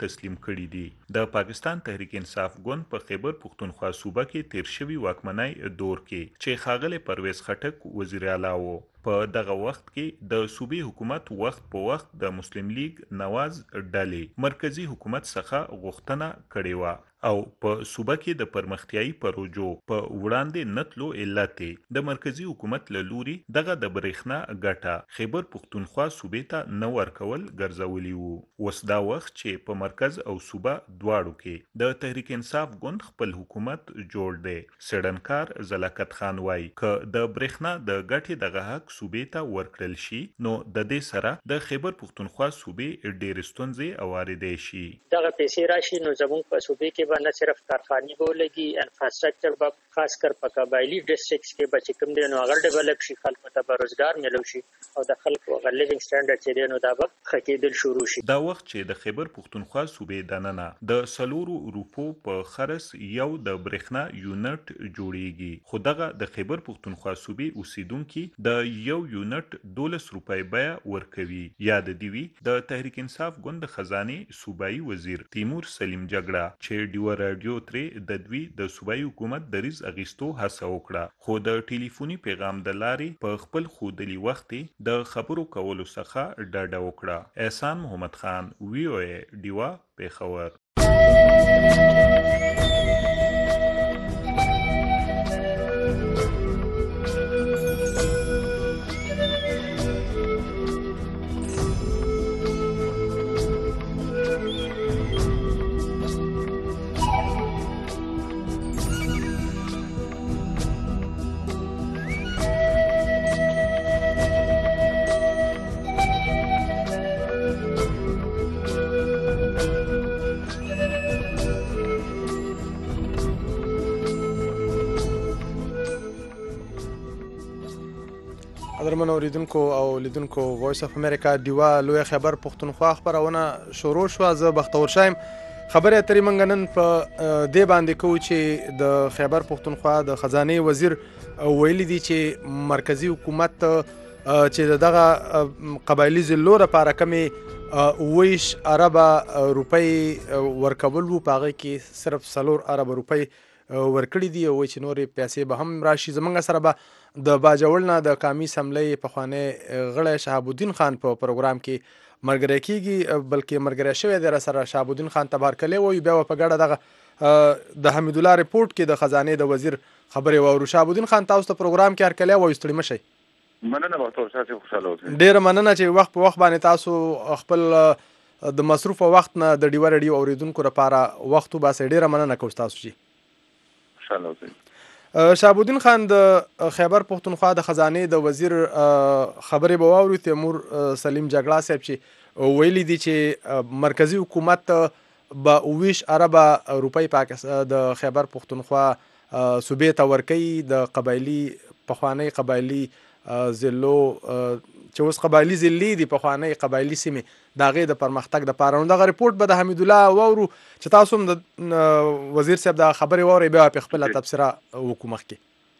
کړي دي. د پاکستان تحریک انصاف ګوند په خیبر پښتونخوا صوبه کې تیر شوی واکمنۍ دور کې چې ښاغلی پرویز خټک وزیر اعلی و، په دغه وخت کې د صوبې حکومت وخت په وخت د مسلم لیگ نواز ډلې مرکزی حکومت څخه غوښتنه کړې وه او په صوبه کې د پرمختیایي پروژو په وړاندې نتلو علت د مرکزی حکومت له لوري دغه د برېښنا ګټه خیبر پښتونخوا صوبې ته نه ورکول ګرځولي وو. اوس دا وخت چې په مرکز او صوبه دواړو کې د تحریک انصاف ګوند خپل حکومت جوړ دی. سړنکار زلاکت خان وایي که د برېښنا د ګټې دغه حق صوبې ته ورکړل شي نو د دې سره د خیبر پښتونخوا صوبې ډېرې ستونزې اوارېدای شي. دغه پیسې راشي نو زموږ په صوبې کې به نه صرف کارخانې به ولګي، انفراسټرکچر به خاص کر په قبایلي ډسټرکټس کې به چې کوم دی نو هغه ډیولپ شي، خلکو ته به روزګار میلو شي او د خلکو هغه لیوینګ سټانډرډ چې دی نو دا به ښه کېدل شروع شي. دا وخت چې د خیبر پښتونخوا صوبې دننه د 4 روپو په خرڅ یو د برېښنا یونټ جوړیږي، خو دغه د خیبر پښتونخوا صوبې اوسیدونکي د یو یونټ 12 روپۍ بیه ورکوي. یاد دی وی د تحریک انصاف ګوند خزانه صوبایي وزیر تیمور سلیم جګړه چې ډیو رادیو ترې د دوی د صوبایي حکومت دریز اغیستو هڅه وکړه، خو د ټلیفوني پیغام د لارې په خپل خودلی وخت د خبرو کولو څخه ډډه وکړه. احسان محمد خان، وی او ای ډیوا، پیښور. قدرمن اوریدونکو او لیدونکو، وایس اف امریکا ډیوا لوی خبر پښتونخوا خبرونه شروع شو. زه بختور شایم. خبرې اترې موږ نن په دې باندې کوو چې د خیبر پښتونخوا د خزانه وزیر ویلي دي چې مرکزی حکومت چې دغه قبایلی ضلعو لپاره کمې 20 اربه روپۍ ورکول وو، په هغې کې صرف 4 اربه روپۍ ورکړي دي او چې نورې پیسې به هم راشي. زموږ سره به د باجوړ نه د قامي اسمبلی پخوانی غړی شهاب الدین خان په پروګرام کې ملګری کیږي، بلکې ملګری شوی دی راسره. شهاب الدین خان تبارکلی وایي، بیا به په ګډه دغه د حمید الله ریپورټ کې د خزانې د وزیر خبرې واورو. شهاب الدین خان، تاسو ته پروګرام کې هرکلی وایو، ستړي مه شئ. مننه بختور صاحب، خوشاله اوسئ. ډېره مننه چې وخت په وخت باندې تاسو خپل د مصروف وخت نه د ډیوا رادیو اوریدونکو لپاره وخت وباسئ. ډېره مننه کوم تاسو چې خوشاله اوسئ. شهاب الدین خان، د خیبر پښتونخوا د خزانه د وزیر خبرې به واورو. تیمور سلیم جګړه صاحب چې ویلي دي چې مرکزی حکومت به 20 اربه روپۍ د خیبر پښتونخوا صوبې ته ورکوي، د قبایلي پخوانی قبایلي ضلعو چې اوس قبایلي ضلعې دي، پخوانی قبایلي سیمې، د هغې د پرمختګ دپاره. نو دغه ریپورټ به د حمید الله واورو چې تاسو هم د وزیر صاحب د خبرې واورئ، بیا په خپله تبصره وکړو مخکې.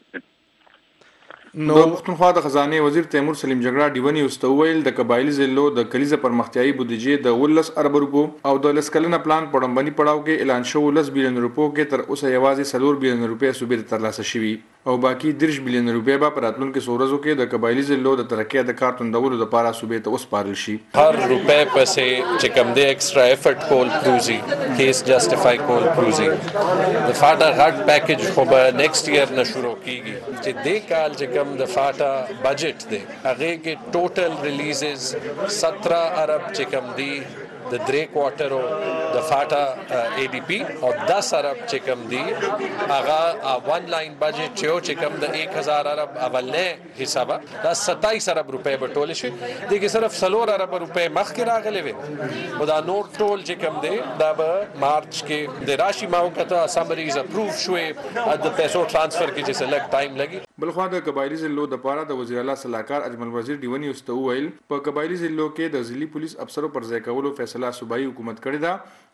نو د پښتونخوا د خزانه وزیر تیمور سلیم جګړه ډیونی واستویل د قبایلی ضلعو د کلیزه پرمختیایي بودیجې د 19 ارب روپو او د لسکلنه پلان په ډمبني پړاو کې اعلان شو 10 بلین روپو کې تر اوسه یوازې 4 بلین روپې صوبې ته ترلاسه شوي او باقي 10 بلین روپې به په راتلونکو سورزو کې د قبایلی ضلعو د ترقۍ د کار توندولو لپاره صوبې ته وسپارل شي. هر روپې پسې چې کوم دی ایکسترا افورت کول پروزي کیس جسټیفای کول پروزي د فاټا غټ پیکیج خو به نیکسټ ایئر نه شروع کیږي چې د کال چې کوم د فاټا بجٹ دی هغه کې ټوټل ریلیزز 17 ارب چې کوم دی د درې کوارټرو د فاټا اي ډي پی او 10 ارب چې کوم دی هغه ون لاین بجٹ چې کوم د 1000 ارب اولنه حساب دا 27 ارب روپے به ټول شي د کې صرف 4 ارب روپے مخکې راغلي وي او دا نور ټول چې کوم دی دا به مارچ کې د راشي موقته سمریز اپروف شوې د پیسو ترانسفر کې چې سلګ ټایم لګي. بلخوا د قبایلی ضلعو د پاره د وزیر اعلی صلاحکار اجمل وزیر ډیونی واستویل په قبایلی ضلعو کې د ضلعي پولیس افسرو پر ځای کولو فیصله صوبایي حکومت کړې ده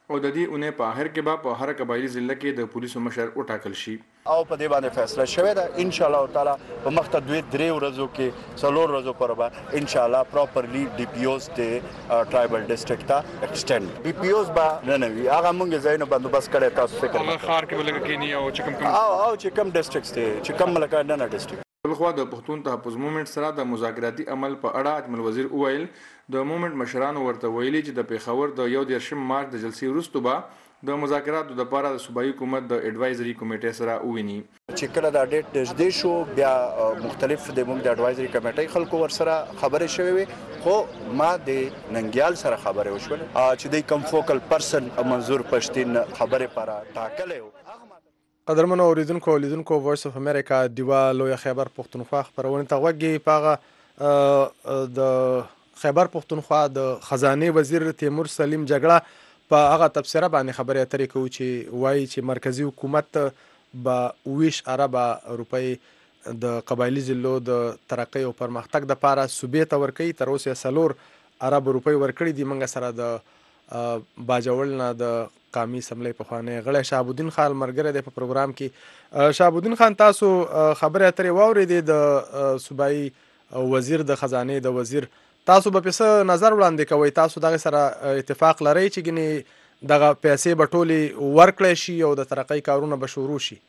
او د دې اونۍ په اخر کې به په هر قبایلی ضلع کې د پولیسو مشر وټاکل شي او په دې باندې فیصله شوې ده ان شاء الله تعالی په مخته 2-3 ورځو کې 4 ورځو پر به ان شاء الله پراپرلی ډي پی اوز ته ټرایبل ډیسټریکټ ته ایکسټند ډي پی اوز به نه وي هغه موږ ځای نه بندوبست کړی تاسو فکر هغه خار کې ولګ کې نه او چې کوم او چې کوم ډیسټریکټ ته چې کوم ملکه نه ډیسټریکټ بلخوا د پښتون تحفظ موومېنټ سره د مذاکراتي عمل په اړه اجمل وزیر وویل د موومېنټ مشرانو ورته ویلي چې د پیښور د 11 مارچ د جلسې وروسته به د مذاکراتو د لپاره د صوبایي حکومت د اډوایزري کمیټې سره وویني چې کله دا ډیټ نږدې شو بیا مختلف د موږ د اډوایزري کمیټې خلکو ور سره خبرې شوې وي خو ما د ننګیال سره خبرې وشول چې د کوم فوکل پرسن منظور پښتين خبرې پر ټاکلې قدرمنو اوریدونکو لیدونکو وایس اف امریکا دیوا لوی خیبر پښتونخوا خبرونه ته وګي پاغه د خیبر پښتونخوا د خزانه وزیر تیمور سلیم جګړه په هغه تفسیره باندې خبرې اترې کوي چې وایي چې مرکزی حکومت به 20 ارب روپۍ د قبایلی ضلعو د ترقۍ او پرمختګ د لپاره صوبې ته ورکړي تر اوسه 4 ارب روپۍ ورکړي دي منګه سره د باجوړ نه د قومي اسمبلی په خوانه غړی شهابالدین خان مرګره د پروګرام کې شهابالدین خان تاسو خبره اترې واورېدې د صوبایي وزیر د خزانه د وزیر تاسو به پس نظر وړاندې کوئ تاسو دغه سره اتفاق لرئ چې ګنې دغه پیسې به ټولې ورکړی شي او د ترقۍ کارونه به شروع شي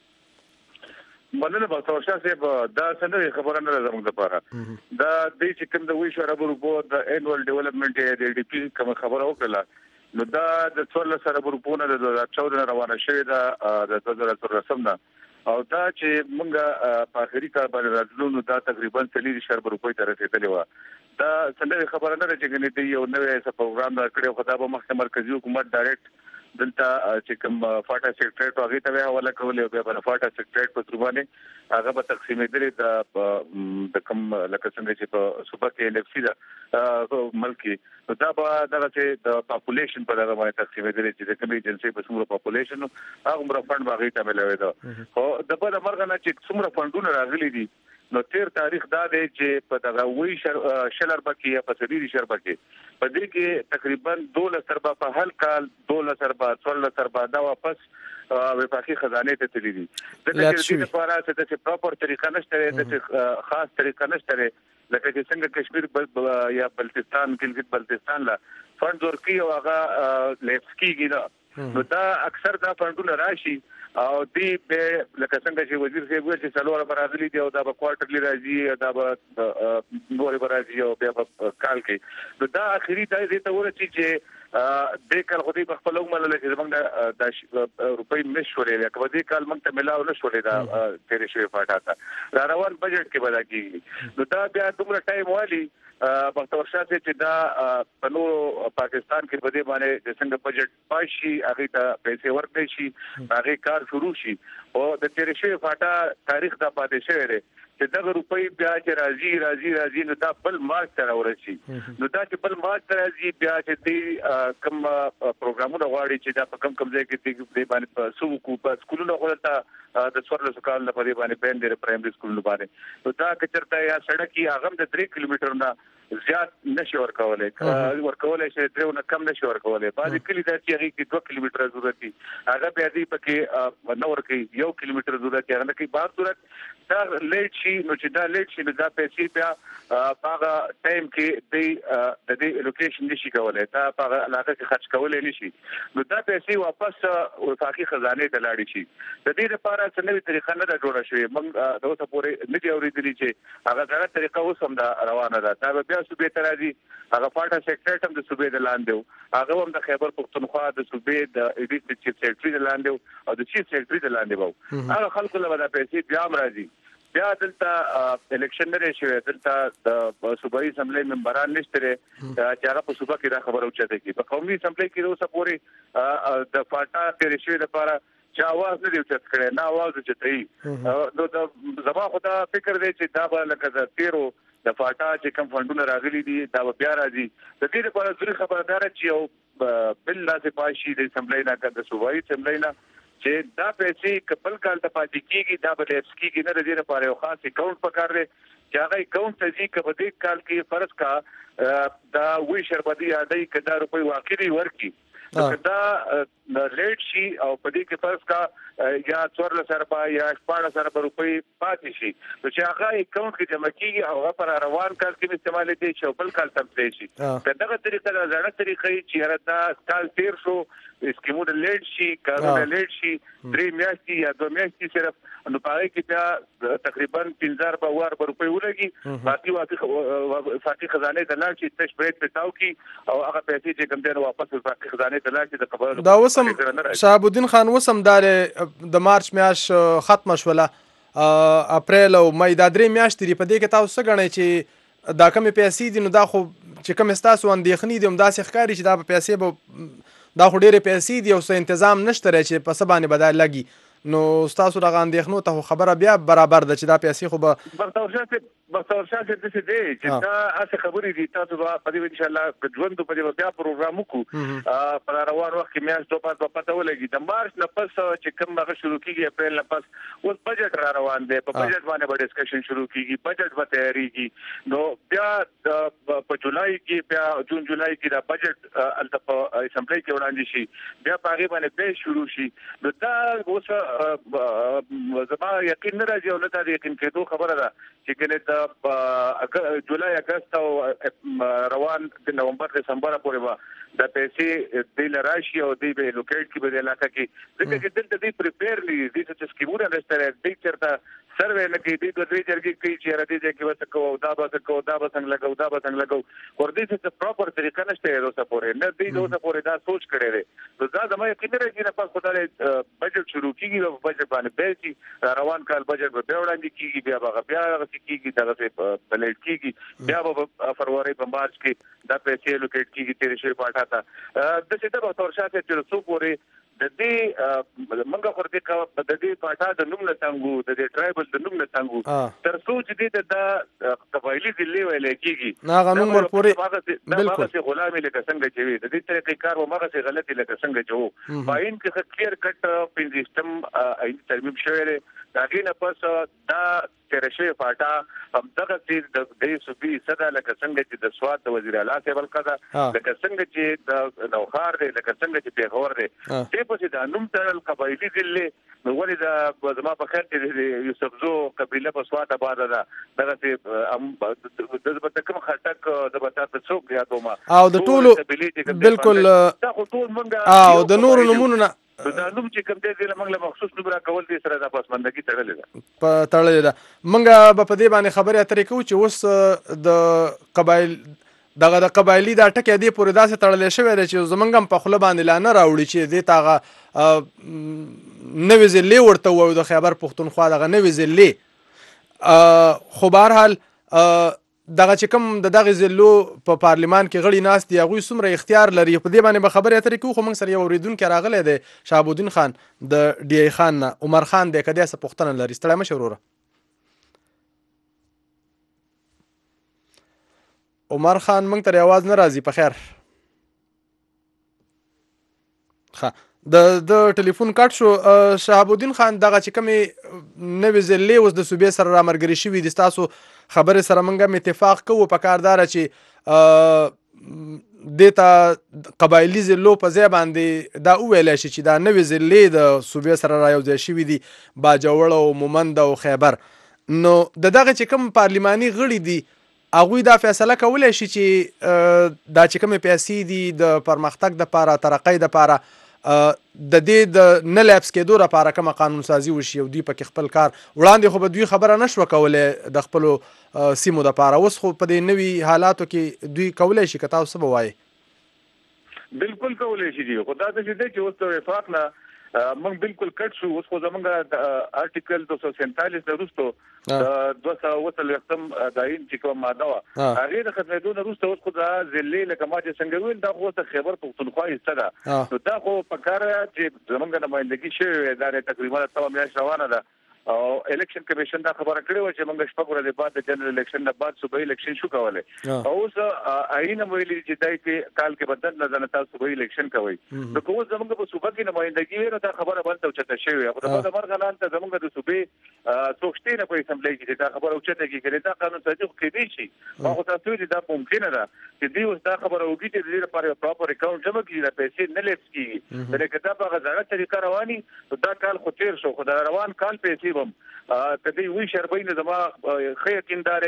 مننه به تاسو ته دا څنګه خبره نه زموږ لپاره دا د چې کوم د وی شو رب روپو د انوال ډیولپمنٹ د ډي پی کوم خبره وکړه نو دا د 14 سره روپونه د 2014 روانه شوې ده د 2013 نه او دا چې مونږه په اخري کار باندې راځو نو دا تقریبا 3 روپۍ ته رسیدلې و دا څنګه خبره نه چې ګنې دی یو نوې پروګرام دا کړو خدای به مخکې مرکزی حکومت ډایرکټ دلته چې کوم فاټا سیکریټریټ هغه ته حواله کولې او بیا په فاټا سیکریټریټ په تربانه هغه به تقسیمې درې د کوم لکه څنګه چې په صوبه کې لفسي دا ملکی نو دا به دغه چې د پاپولیشن په دغه باندې تقسیمې درې چې د کومې ایجنسي په څومره پاپولیشن هغه عمر فند باغې ته ملوي دا خو د په مرګ نه چې څومره فندونه راغلي دي نو تیر تاریخ دا دی چې په دغه وی شلر بکی یا په سړي شربه کې په دې کې تقریبا 12 سربا په هر کال 12 سربا 14 سربا دا واپس وفاقي خزانه ته تللی دي د دې لپاره چې پراپر طریقه نشته د خاص طریقه نشته لکه چې څنګه کشمیر یا بلتستان ګلګت بلتستان لا فند ورکی او هغه لیفسکیږي دا نو دا اکثر دا فندونه راشي او دې به لکه څنګه چې وزیر صاحب ویل چې څلور برابرلي دی او دا به کوارټرلی راځي دا به نور برابرلي او بیا په کال کې نو دا اخري دې ته ورته چې د کال خو دې په خپل عمر له چې موږ د روپۍ مشورې لکه دې کال موږ ته ملاو نه شولې دا تیرې شوی فاټا تا روان بجټ کې ودا کیږي نو دا بیا دومره ټایم والی په ورشا چې دا په نو پاکستان کې بده باندې د څنګه بجټ پاشي هغه ته پیسې ورکړي شي هغه کار شروع شي او د تیرې شوی فاټا تاریخ دا پاتې شوی دی چې دا روپۍ بیا چې راځي نو دا بل مارچ ته راورسي نو دا چې بل مارچ ته راځي بیا چې دې کوم پروګرامونه غواړي چې دا په کوم ځای کې دې باندې په سوق په سکولونو غوړتا د څوارلس کال لپاره باندې پېن د پرایمري سکول باندې نو دا کچرته یا سړک هغه د 3 کیلومتر نه زیات نشي ورکولای چې درونه کم نشي ورکولای بعضی کلی دا چې هغه کې 2 کیلومتر ضرورت دي هغه بیا دې پکې نو ورکې 1 کیلومتر ضرورت دی هغه کې بار ضرورت دا لیټ شي نو چې دا لیټ شي دا پیسې بیا هغه ټایم کې د دې لوکیشن نشي کولای دا هغه علاقه کې خرج کولای نشي نو دا پیسې واپس وفاقي خزانه ته لاړې شي د دې لپاره څه نوې طریقه نه جوړه شوې موږ د اوسه پورې نه دی اورېدلې چې هغه څنګه طریقه اوس هم دا روانه ده دا بیا صوبې ته راځي هغه فاټا سیکریټریټ هم د صوبې د لاندې هغه هم د خیبر پښتونخوا د صوبې د ایډیټ چیف سیکریټري د لاندې او د چیف سیکریټري د لاندې وو هغه خلکو له ودا پیسې بیا هم راځي بیا دلته الیکشن لري شوی دلته د صوبایي اسمبلی ممبران نشته چې هغه په صوبه کې دا خبره اوچته کی په قومي اسمبلی کې اوسه پورې د فاټا تیر شوی لپاره چې आवाज نه دی اوچت کړي نه आवाज چتای نو د زما خدا فکر دی چې دا به لکه د تیرو د فاټا چې کوم فندونه راغلي دي دا بیا راځي د دې لپاره ضروري خبردار چې یو بل لازم پاشي د اسمبلی نه د صوبایي اسمبلی نه چې دا پیسې کپل کال ته پاتې کیږي دا به لیپس کیږي نه د دې لپاره یو خاص اکاونټ پکار دی چې هغه اکاونټ ته ځي کبه دې کال کې فرض کا دا وی شربدي یادای کدا روپۍ واقعي ورکی دا لیټ شي او په دې کې فرض کا یا 1400 یا 1400 روپۍ پاتې شي نو چې هغه اکاونټ کې جمع کیږي او هغه پر روان کال کې استعمال دي چې بل کال تم شي په دغه طریقه دا ځانه طریقې چې راته کال تیر شو اسکیمونه لیټ شي کارونه لیټ شي 3 میاشتې یا 2 میاشتې صرف نو پاره کې بیا تقریبا 3000 روپۍ ولګي باقي خزانه ته لاړ شي تش پریت پټاو کی او هغه پیسې چې کوم دین واپس باقي خزانه ته لاړ شي د خبرو دا وسم شهاب الدین خان وسم د مارچ میاش ختم شوله اپریل او مې دا 3 میاشتې په دې کې تاسو غنئ چې دا کم پیسې دي نو دا خو چې کوم تاسو اندېخنی دي هم داسې ښکاری چې دا په پیسې به دا خو ډېرې پیسې دي او څه تنظیم نشته چې په څه باندې بدل لګي نو تاسو دغه اندېښنو ته خبره بیا برابر ده چې دا پیسې خو به بختورشاه د څه دی چې دا اسه خبرې دي تاسو په دې ان شاء الله ژوند په دې بیا پروګرام وکړو په روان وخت کې میاش دوه پته ولګي د مارچ نه پس چې کوم هغه شروع کیږي اپریل نه پس اوس بجټ را روان دی په بجټ باندې به ډسکشن شروع کیږي بجټ به تیاریږي نو بیا په جولای کې بیا جون جولای کې دا بجټ الته اسمبلی کې وړاندې شي بیا په هغه باندې به شروع شي نو دا اوس زما یقین نه راځي او نه دا یقین کېدو خبره ده چې کنه جولای اگست او روان د نومبر دسمبر پورې به د پیسې د لراشي او د به لوکیټ کې به علاقه کې ځکه چې دلته دی پریپیر دي چې سکیمونه نشته دی چرته سروې نه کې دی د دې جرګې کې چې را دي چې وڅ کو دا به څنګه لګو دا به څنګه لګو ور دي چې پراپر طریقه نشته یو څه پورې نه دی نو څه پورې دا سوچ کړي دي نو دا زما یقین راځي نه پس خدای بجټ شروع کیږي او بجټ باندې به روان کال بجټ به وړاندې کیږي بیا کیږي دا بلټ کیږي بیا په فروری په مارچ کې دا پیسې لوکیټ کیږي تیر شي پاټا تا د څه د تورشاه چې څو پورې د دې منګه خورته کا د دې پاټا د نوم نه څنګه د دې ټرایبل د نوم نه څنګه تر څو چې د قبایلی ضلع ویل کیږي ناغه نوم ورپورې بالکل چې غلامي لکه څنګه چې وي د دې طریقې کار و مغه چې غلطي لکه څنګه چې وو باین کې کلیر کټ پین سیستم ای ترمیم شوی دا غینه پس دا ترشه پاټا هم دغه چې د صوبې صدا لکه څنګه چې د سواد د وزیر اعلی صاحب القضا لکه څنګه چې د نوخار دی لکه څنګه چې پیښور دی دې په چې د نوم تړل قبایلی ضلع نو ولې د زما په خیر کې یوسفزو قبیله په سواد آباد ده دغه چې د کوم خټک د بتات څوک یا دوما او د ټولو بالکل دا ټول مونږه او د نورو نمونه دا نوم چې کوم دې له موږ له مخصوص نوم را کول دي سره د پاسماندګي تړلې ده په تړلې ده موږ په دې باندې خبرې اترې کوو چې اوس د قبایل دغه د قبایلی دا ټکی دی پورې داسې تړلې شوی دی چې زمونږ هم په خوله باندې لا نه راوړي چې دې تاغه نوې ضلع ورته ووایو د خیبر پښتونخوا دغه نوې ضلع خو بهرحال دغه چې کوم دغه ضلعو په پارلمان کې غړي ناست دي هغوی څومره اختیار لري په دې باندې به خبرې اترې کوو خو موږ سره یو اورېدونکی راغلی دی شهاب الدین خان د ډي ای خان نه عمر خان دی که دی څه پوښتنه لري ستړی مه شه وروره عمر خان موږ ته آواز نه راځي په خیر د ټلیفون کټ شو شهاب الدین خان دغه چې کومې نوې ضلعې اوس د صوبې سره راملګرې شوي دي ستاسو خبرې سره موږ هم اتفاق کوو په کار داره چې دې ته قبایلي ضلعو په ځای باندې دا وویلی شي چې دا نوې ضلعې د صوبې سره رایوځای شوي دي باجوړ او مومند او خیبر نو د دغه چې کوم پارلماني غړي دي هغوی دا فیصله کولی شي چې دا چې کومې پیسې دي د پرمختګ دپاره ترقۍ دپاره د دې د نه لیبس کېدو لپاره کومه قانون سازي وشي او دوی پکې خپل کار وړاندې خو به دوی خبره نه شوه کولی د خپلو سیمو دپاره اوس خو په دې نوي حالاتو کې دوی کولی شي که تاسو څه به وایې بالکل کولی شي دي خو دا څه دی چې اوس د وفاق نه موږ بالکل کټ شو اوس خو زمونږ د آرټیکل 247 نه وروسته د 248 د این چې کوم ماده وه هغې د ختمېدو نه وروسته اوس خو دا ضلعې لکه ما چې څنګه ویل دا خو د خیبر پښتونخوا حصه ده نو دا خو په کار چې زمونږ نمایندګي شوې دا تقریبا 7 میاشت روانه ده او الیکشن کمیشن دا خبره کړې و چې موږ شپږ ورځې بعد د جنرال الیکشن نه بعد صوبایي الیکشن شو کولی او اوس آئین ویلي چې دای کې کال کې بدل نه ځنه تاسو صوبایي الیکشن کوئ نو کوم زموږ په صوبه کې نمایندګي وي نو دا خبره بل ته چته شوی خو د مرغ لاندې زموږ د صوبې څوکشتي نه په اسمبلی کې دا خبره اوچته کې دا قانون تصدیق کېدی شي او تاسو دې دا ممکنه ده چې دوی اوس دا خبره وکړي چې دې لپاره پراپر اکاونټ جمع کړي دا پیسې نه لیپس کیږي دا کدا په غزاره طریقه رواني دا کال خو تیر شو خو دا روان کال پیسې هم کدی وی شربین زما خې یقیندار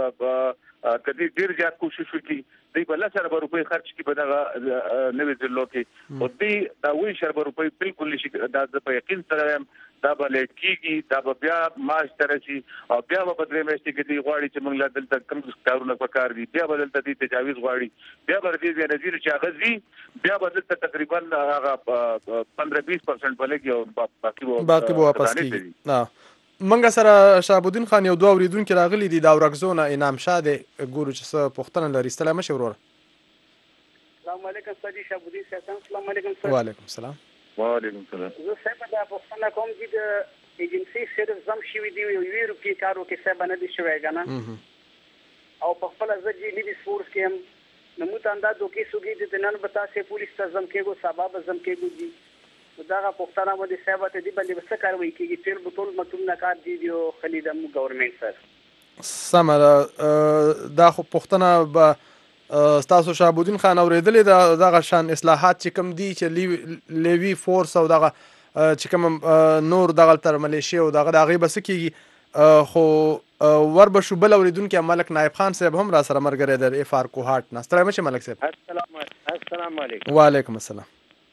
چې کدی ډیر زیات کوشش وکړي دی په 100 روپۍ خرج کی په دغه نوې ځلو کې او دی دا وی 100 روپۍ بالکل نشي دا په یقین سره دا به لیټ کیږي دا به بیا مارچ ترسي او بیا به بدرې مېشتي کې دی غواړي چې موږ لا دلته کوم کارونه وکړ دي بیا به دلته دي تجاوز غواړي بیا به دې نظیر چې غزي بیا به دلته تقریبا هغه 15-20% بلګي او باقي واپس کیږي منګه سره شهاب الدین خان یو دوه اوریدونکو راغلي دي دا ورکزونه انعام شاده ګورو چې څه پښتنه لري ستله مشه ورور السلام علیکم سړي شهاب الدین صاحب السلام علیکم سر وعلیکم السلام وعلیکم السلام زه صاحب دا پښتنه کوم چې د ایجنسی صرف زم شوی دی یو روپی کارو کې صاحب نه دي شوی کنه او په خپل ځکه لیدي فورس کې نو مت اندازو کې سګي د نن بتا سه پولیس ته زم کېګو سبب زم کېګو دي داغه پښتنه باندې صاحب ته دی باندې څه کاروي کیږي تیر بوتل مطلب نه کار دی یو خلیدم ګورنمنت سر سمه دا خو پښتنه به تاسو شهاب الدین خان اوریدلې دا دغه شان اصلاحات چې کوم دي چې لیوی فورس او دغه چې کوم نور دغه تر ملیشیا او دغه بس کیږي خو ور به شو بل اوریدونکو ملک نائب خان صاحب هم را سره مرګره در اف ار کوهات نه ستړی مشه ملک صاحب السلام علیکم وعلیکم السلام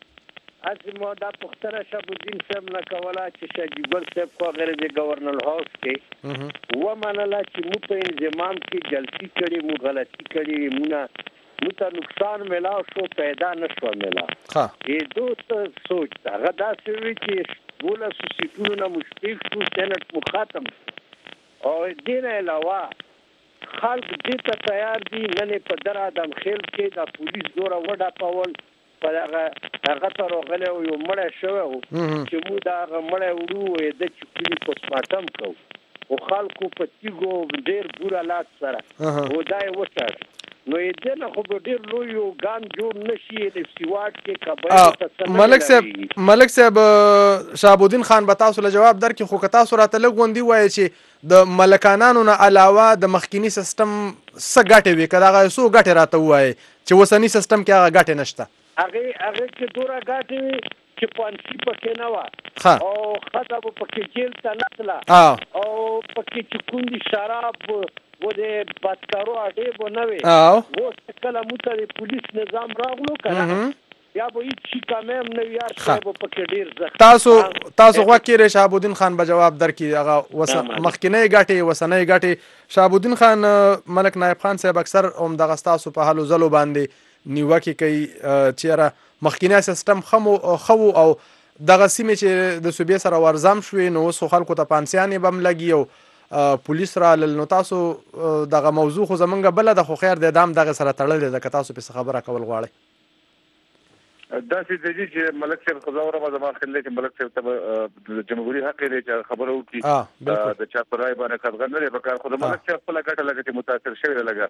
مو دا پختره شهاب الدین صاحب نه کوله چې شاجیګل صاحب خو غیر د گورنر هاوس کې و منله چې مو په انضمام کې جلسي کړي مو غلطي کړي مو ته نقصان ملاو شو پیدا نشو ملا ها دوست سوچ هغه دا سوي چې ګوله سیټونو نه مشتیک شو سېنات مو ختم او دین علاوه خلک دې ته تیار دي نه په در ادم خیل کې د پولیس دوره وډا پاول هغه تر غلې یو مړ شو چې مو دا مړ وړو د چپلی پوسټمارټم کو او خلکو په تیګو ډیر بوره لات سره و دای وسر نو یې نه خو ډیر لوی ګان جوړ نشي د سیواټ کې کبه ملک صاحب شهاب الدین خان به تاسو له جواب درکې خو که تاسو راته لګوندي وایي چې د ملکانانو نه علاوه د مخکینی سیستم څه ګټې وي که دغه څو ګټې راته ووایي چې اوسني سیستم کې هغه ګټې نشته هغه چې دوره ګټې چې پانسی پکې نه و او خطا پکې جیل ته نتلا او پکې چې کوندي شراب و د بدکارو اډې بو نه وي و کله موته پولیس نظام راغلو کنه یا به هیڅ شي کمم نه یار صاحب پکې ډیر زخم تاسو غوښتل شهاب الدین خان به جواب درکړي هغه مخکینی ګټې وسنۍ ګټې شهاب الدین خان ملک نائب خان صاحب اکثر هم دغه تاسو په حالو زلو باندې نیوکه کوي چیرې مخکینی سیستم خو او دغه سیمه چې د صوبې سره ورزم شوې نو اوس خلکو ته پانسیانې بم لګي او پولیس را نو تاسو دغه موضوع خو زمونږ بل د خو خیر د دام دغه سره تړلې ده که تاسو په خبره کول غواړئ دا چې چې ملک صاحب خزاوره ما زما خلک چې ملک صاحب ته جمهوریت حق لري چې خبرو وکړي د چا پرای باندې خبر نه لري په کار خو ملک صاحب په لګټه لګټه متاثر شوی لګا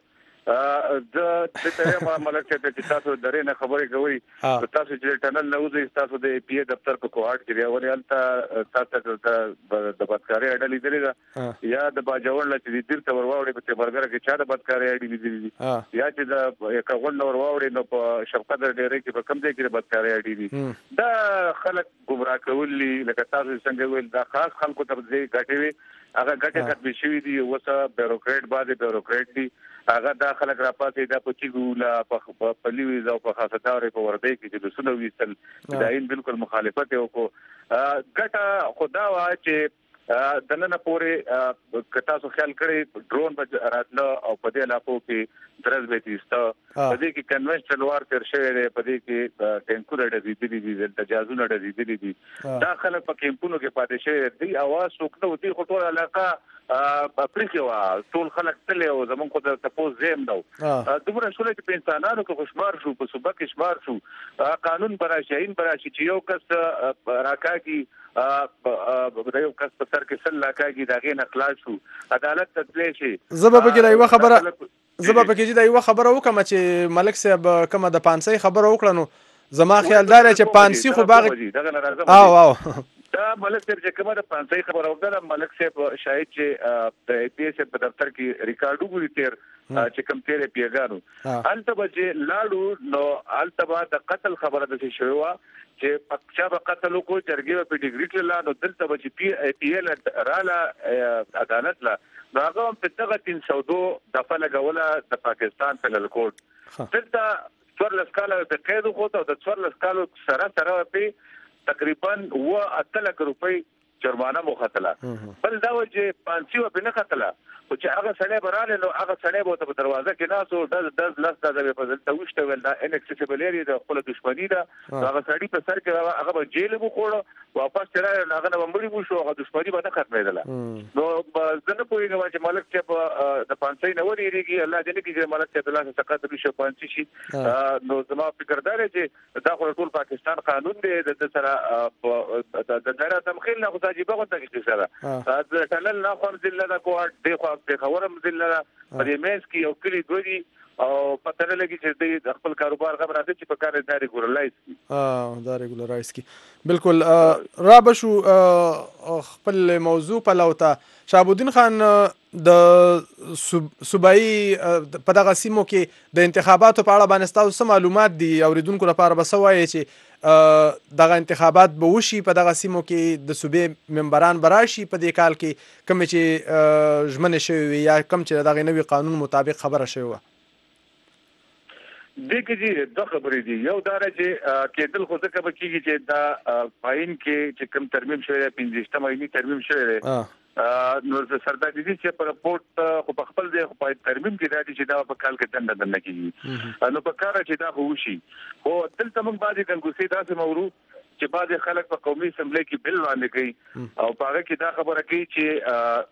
د ته ملک صاحب چې تاسو درې نه خبرې کوي تاسو چې ټنل نه وځي تاسو د پی ای دفتر په کوهاټ کې ورې الته تاسو د بدکاري اډلې دي یا د باجوړ لته دې تر ورواوړي په برګر کې چا د بدکاري اډلې دي یا چې د کغون ورواوړي نو په شفقت ډېرې کې په کم ځای کې بدکاري اډلې دا خلک گمراه کولي لکه تاسو څنګه ویل دا خاص خلکو ته ځای غټي هغه ګټه ختم شوې دي وسه بیوروکرات باندې بیوروکرات دي هغه دا خلک را پاتې دا په چیګولا په پلیویز او په خاصتاوري په ورده کې چې د سونو ویستل دا این بالکل مخالفت وکړو ګټه خدا وا چې دنه پورې کتا سو خیال کړي ډرون په راتله او په دې علاقو کې درز به تیستا په دې کې کنونشنل وار تر شوی دی په دې کې ټینکور ډزې دي د تجاوزونه ډزې دي دا خلک په کیمپونو کې پاتې شوی دی اواز وکړو دي خو ټول علاقه افریقیا وا ټول خلک تل او زمون خو د تپوز زم نو دومره شول چې په انسانانو کې خوشمار شو په صوبه کې شمار شو قانون براشین براشي چې یو کس راکاږي یو کس په سر کې سل لاکاږي دا غي نخلاص شو عدالت تدلی شي زبا پکې دا یو خبره وکم چې ملک صاحب کومه د پانسي خبره وکړنو زما خیال دار چې پانسي خو باغ دا ملک صاحب چې کومه د پانسۍ خبره وکړه ملک صاحب شاید چې د پی ایس په دفتر کې ریکارډ وګوري تیر چې کوم تیر پیغانو البته چې لاړو نو البته د قتل خبره د شوی وا چې پکچا په قتل کو چرګي په ډیګری لا نو دلته چې پی ای ال رااله عدالت لا هغه په دغه 302 دفعه لګوله د پاکستان فیدرل کورټ دلته 14 کال د قید خو ته د 14 کال سره په تقریبا 8 لک روپۍ جرمانه مخاطله بل دا و چې 500 په نه خاطله او چې هغه سړی براله نو هغه سړی به په دروازه کې ناسو د لاس د په ځل ته وشته ول دا ان اکسسیبل ایریا د خپل دښمنی دا هغه سړی په سر کې هغه به جیل مو خوړو واپس ترای هغه نه مړی مو شو هغه دښمنی به نه ختمېدله نو زنه پوهیږم چې ملک چې د پانسۍ نه وریږي الله دې کې چې ملک چې د لاس څخه د شو پانسۍ شي نو زما فکردار چې دا ټول پاکستان قانون دی د سره د دره تمخیل نه خدای به غوته کې سره دا ټلل نه خور ذله دا کوټ دی خو په خبرم ذله په میس کې یو کلی دوی او پته نه لګي چې د خپل کاروبار خبره ده چې په کار د ریګولرایز دا ریګولرایز کی بالکل را بشو خپل موضوع په لوتا شهابالدین خان د صوبایي په دغه سیمو کې د انتخاباتو په اړه باندې تاسو څه معلومات دي اوریدونکو لپاره به سوای چې دغه انتخابات به وشي په دغه سیمو کې د صوبې ممبران براشي په دې کال کې کوم چې ژمنه شوی یا کوم چې دغه نوي قانون مطابق خبره شوی دغه دي د خبرې دي یو دار چې کېدل خو ځکه به کېږي چې دا پاین کې چې کوم ترمیم شوی 15 مې ترمیم شوی نو سردار دي چې په رپورت خو په خپل ځای خو په ترمیم کې راځي چې دا په کال کې دنده کېږي نو په کار چې دا وشي خو دلته موږ باندې کنګوسي داسې مورو چې بعض خلک په قومي اسمبلی کې بل باندې کوي او هغه کې دا خبره کوي چې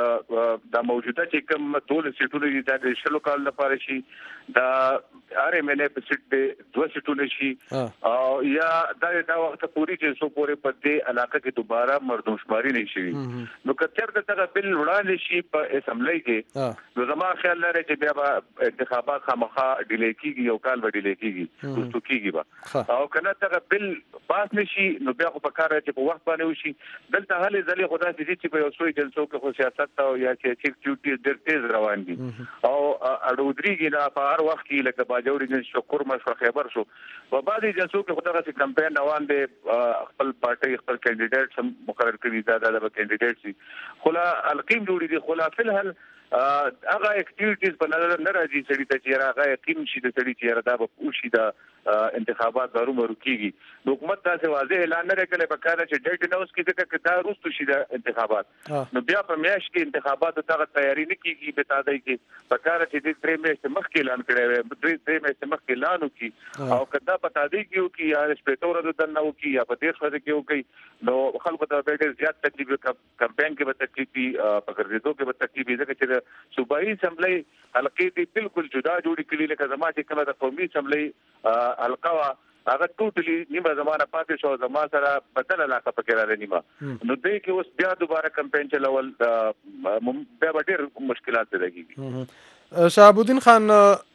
دا موجوده چې کوم ټول سیټونه دي د شلو کال لپاره شي دا اره مې په سیټ به 2 سیټونه شي او یا دا وخت پوری چې سو پورې په دې علاقې کې دوباره مردمشماري نه شي نو کچر دغه بل وړاندې شي په اسمبلی کې نو زما خیال لري چې بیا انتخابات خامخا ډیلې کیږي یو کال به ډیلې کیږي دوستو کیږي او کله دغه بل پاس نشي نو بیا خو په کار چې په وخت باندې وشي دلته هلي ځلې خدا دې چې په یو څو جلسو کې خو سیاست او یا چې ډیوټي ډېر تیز روان دي او اډودريږي نه په هر وخت کې لکه باجوړي جن شکر مشور خبر شو په بعضي جلسو کې خدای غسی کمپاین روان دي خپل پارټي خپل کینډیډیټ سم مقرر کړی دا د کینډیډیټ سي خلا القیم جوړي دي خلا فلحل هغه اکټیویټیز په نظر نه راځي چې د چیرې هغه یقین شي د سړي چیرې دا به وشي د انتخابات دارو مرکیږي حکومت تاسو واضح اعلان نه کړي په کار چې ډیټ نوس کې چې دا روستو شي د انتخابات نو بیا په میاشت کې انتخابات ته تیاری نه کیږي په تادای کې په کار چې د 3 میاشتې مخکې اعلان کړي وي 3 میاشتې مخکې اعلان وکړي او کدا په تادای کې وکړي یا سپیټور د دنه وکړي یا په دې څه کې وکړي نو خلکو ته ډېر زیات تکلیف کمپاین کې به تکلیف په ګرځېدو کې به تکلیف ځکه چې صوبایي اسمبلی حلقې دي بالکل جدا جوړې کړي لکه زما چې کله د قومي اسمبلی حلقه هغه ټوټلی نیمه زمانه پاتې شو زما سره بدل علاقه پکې را نیمه نو دوی کې اوس بیا دوباره کمپاین چلول بیا ډېر مشکلات پیدا کیږي شهابالدین خان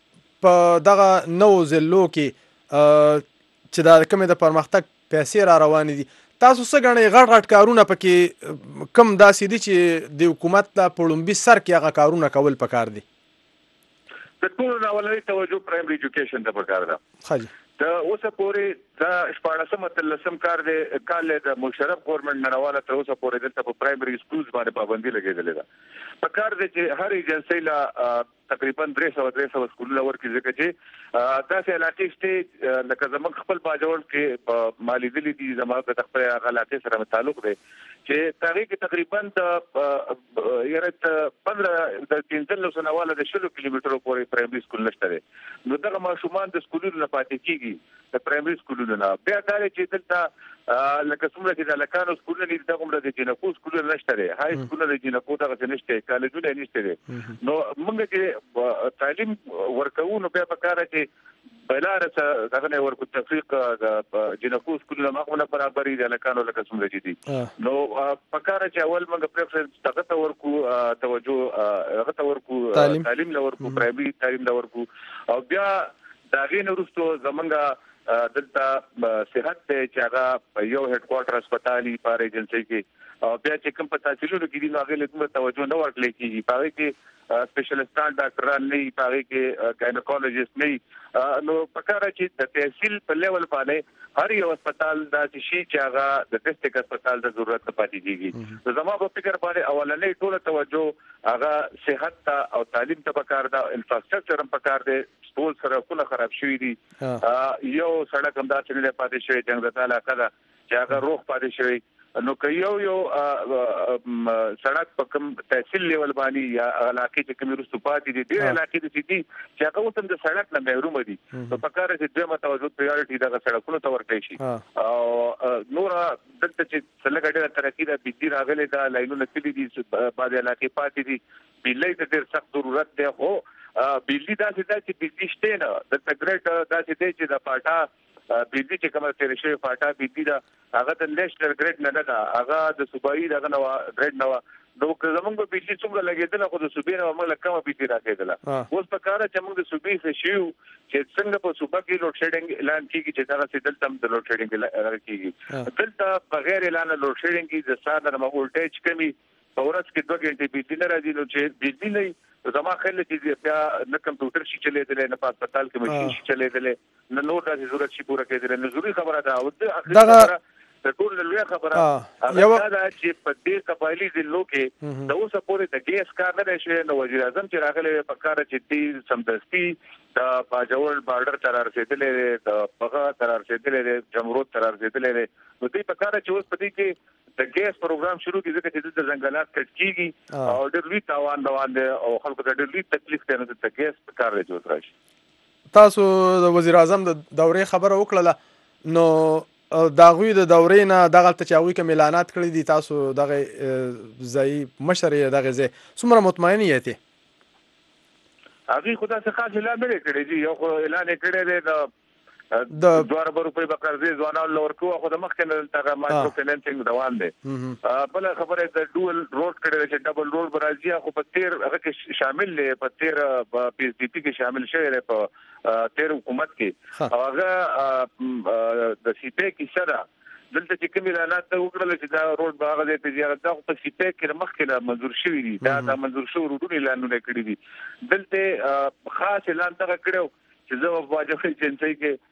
په دغه نو ضلعو کې چې دا کومه د پرمختګ پیسې را روانې دي تاسو څه غنئ غټ کارونه پکې کم داسې دي چې د حکومت د پړومبي سر کې هغه کارونه کول پکار دي د ټول اولنی توجه پرایمري ایجوکیشن ته پکار ده خاجي دا اوسه پورې دا شپاړسم تلسم کار دی کال د مشرف ګورنمنت نړیواله تر اوسه پورې دلته په پرایمري سکولز باندې پابندي لګېدلې ده په کار دی چې هر ایجنسی لا تقریبا 300 سکولونه ورکړي ځکه چې تاسو علاقې شته لکه زموږ خپل باجوړ کې په مالی دلی دي زموږ د خپل علاقې سره تعلق دی چې تاریخ تقریبا د یره 15 د 300 سنواله د 10 کیلومترو پورې پرایمري سکول نشته نو دغه ماشومان د سکولونو نه پاتې کیږي د پرایمري سکولونو نه بیا دا چې دلته لکه څومره چې د لکانو سکولونه دي دغه عمر د جنکو سکولونه نشته لري هاي سکولونه د جنکو دغه نشته کالجونه نشته نو موږ چې تعلیم ورکوو نو بیا په کار چې بلاره څنګه نه ورکو تفریق د جنکو سکولونه مخونه برابرې د لکانو لکه څومره دي نو په کار چې اول موږ پرفرنس دغه ورکو توجه هغه ورکو تعلیم لورکو پرایمري تعلیم لورکو او بیا دا غین ورستو زمونږه دلته صحت ته چې هغه یو هډ کوارټر هسپتالي پر ایجنسي کې او بیا چې کوم په تحصیلونو کې دي نو هغه له توجه نه ورکړل کیږي په کې سپیشلیستان ډاکټران نه په کې ګاینیکولوژیست نه نو پکاره چې د تحصیل په لیول باندې هر یو هسپتال دا شي چې هغه د ډیسټریکټ هسپتال د ضرورت نه پاتې کیږي زما په فکر باندې اولنې ټول توجه هغه صحت ته او تعلیم ته پکار دا انفراستراکچر هم پکار دی ټول سره خراب شوی دي یو سړک هم دا چې نه پاتې شوی څنګه تعالی کړه چې هغه روغ پاتې شوی نو که یو سړک په کوم تحصیل لیول باندې یا علاقې چې کوم رسو پاتې دي ډېر علاقې دي چې هغه اوس هم د سړک نه محروم دي په پکاره چې دغه توجه پریورټي دغه سړکونو ته ورکړي شي او نور دلته چې څلګه ډېر ترقی د بيدی راغلي دا لاینونه کړي دي بعض علاقې پاتې دي بلې ته ډېر سخت ضرورت دی خو بجلی دا چې بجلی شته نه د تګریټ دا چې د پاټا بجلی چې کومه تیر شي پاټا بجلی دا هغه د نېشنل ګریډ نه ده هغه د صوبایي دغه نو ګریډ نو نو زمونږ په بجلی څومره لګیدل خو د صوبې نه موږ کومه بجلی راکېدل اوس په کار چې موږ د صوبې څخه شیو چې څنګه په صوبه کې لوډ شیډینګ اعلان کیږي چې دا سیدل تم د لوډ شیډینګ کیږي دلته بغیر اعلان لوډ شیډینګ کې د ساده د وولټیج کمی په ورځ کې 2 غنټې بجلی نه راځي نو چې بجلی نه زما خل چې بیا نه کمپیوټر شي چلےدل نه په هسپتال کې ماشين شي چلےدل نه نور د ضرورت شي پوره کېدل نه ضروري خبره ده او د د ټول لوی خبره یو دا چې په دې قبایلی ضلعو کې د اوسه پورې د ګیس کار نه شي نو وزیر اعظم چې راغلی په کار چې دې سمدستي د باجوړ بارډر تر رسیدلې د بغا تر رسیدلې جمهوریت تر رسیدلې نو دې په کار چې اوس په دې کې د ګیس پروګرام شروع کیږي چې د ځنګلات کټ کیږي او ډېر لوی تاوان روان دي او خلکو ته ډېر لوی تکلیف دی نو د ګیس په کار راځي راشي تاسو د وزیر اعظم د دورې خبره وکړه نو داغوی د دورې نه دغه ته چې هغوی کوم اعلانات کړي دي تاسو دغه ځای مشر یې دغه ځای څومره مطمئن یې هغه خدا څخه خاص اعلان نه کړی دی یو اعلان کړی دی د 2 روپۍ په قرضې ځوانانو لورکو خو د مخکې نه دغه مایکرو فینانسینګ روان دی بل خبره د ډول روډ کړی چې ډبل روډ برازي خو په تیر هغه کې شامل دی په تیر پی اس ډي پی کې شامل شوی دی په تیر حکومت کې هغه د سی پی کې سره دلته چې کوم اعلانات وکړل چې دا روډ باغ دی په زیارت دا په سی پی کې مخکې منظور شوی دی دا منظور شو روډونه اعلانونه کړی دي دلته خاص اعلان دا کړو چې زه په واجبې جنسي کې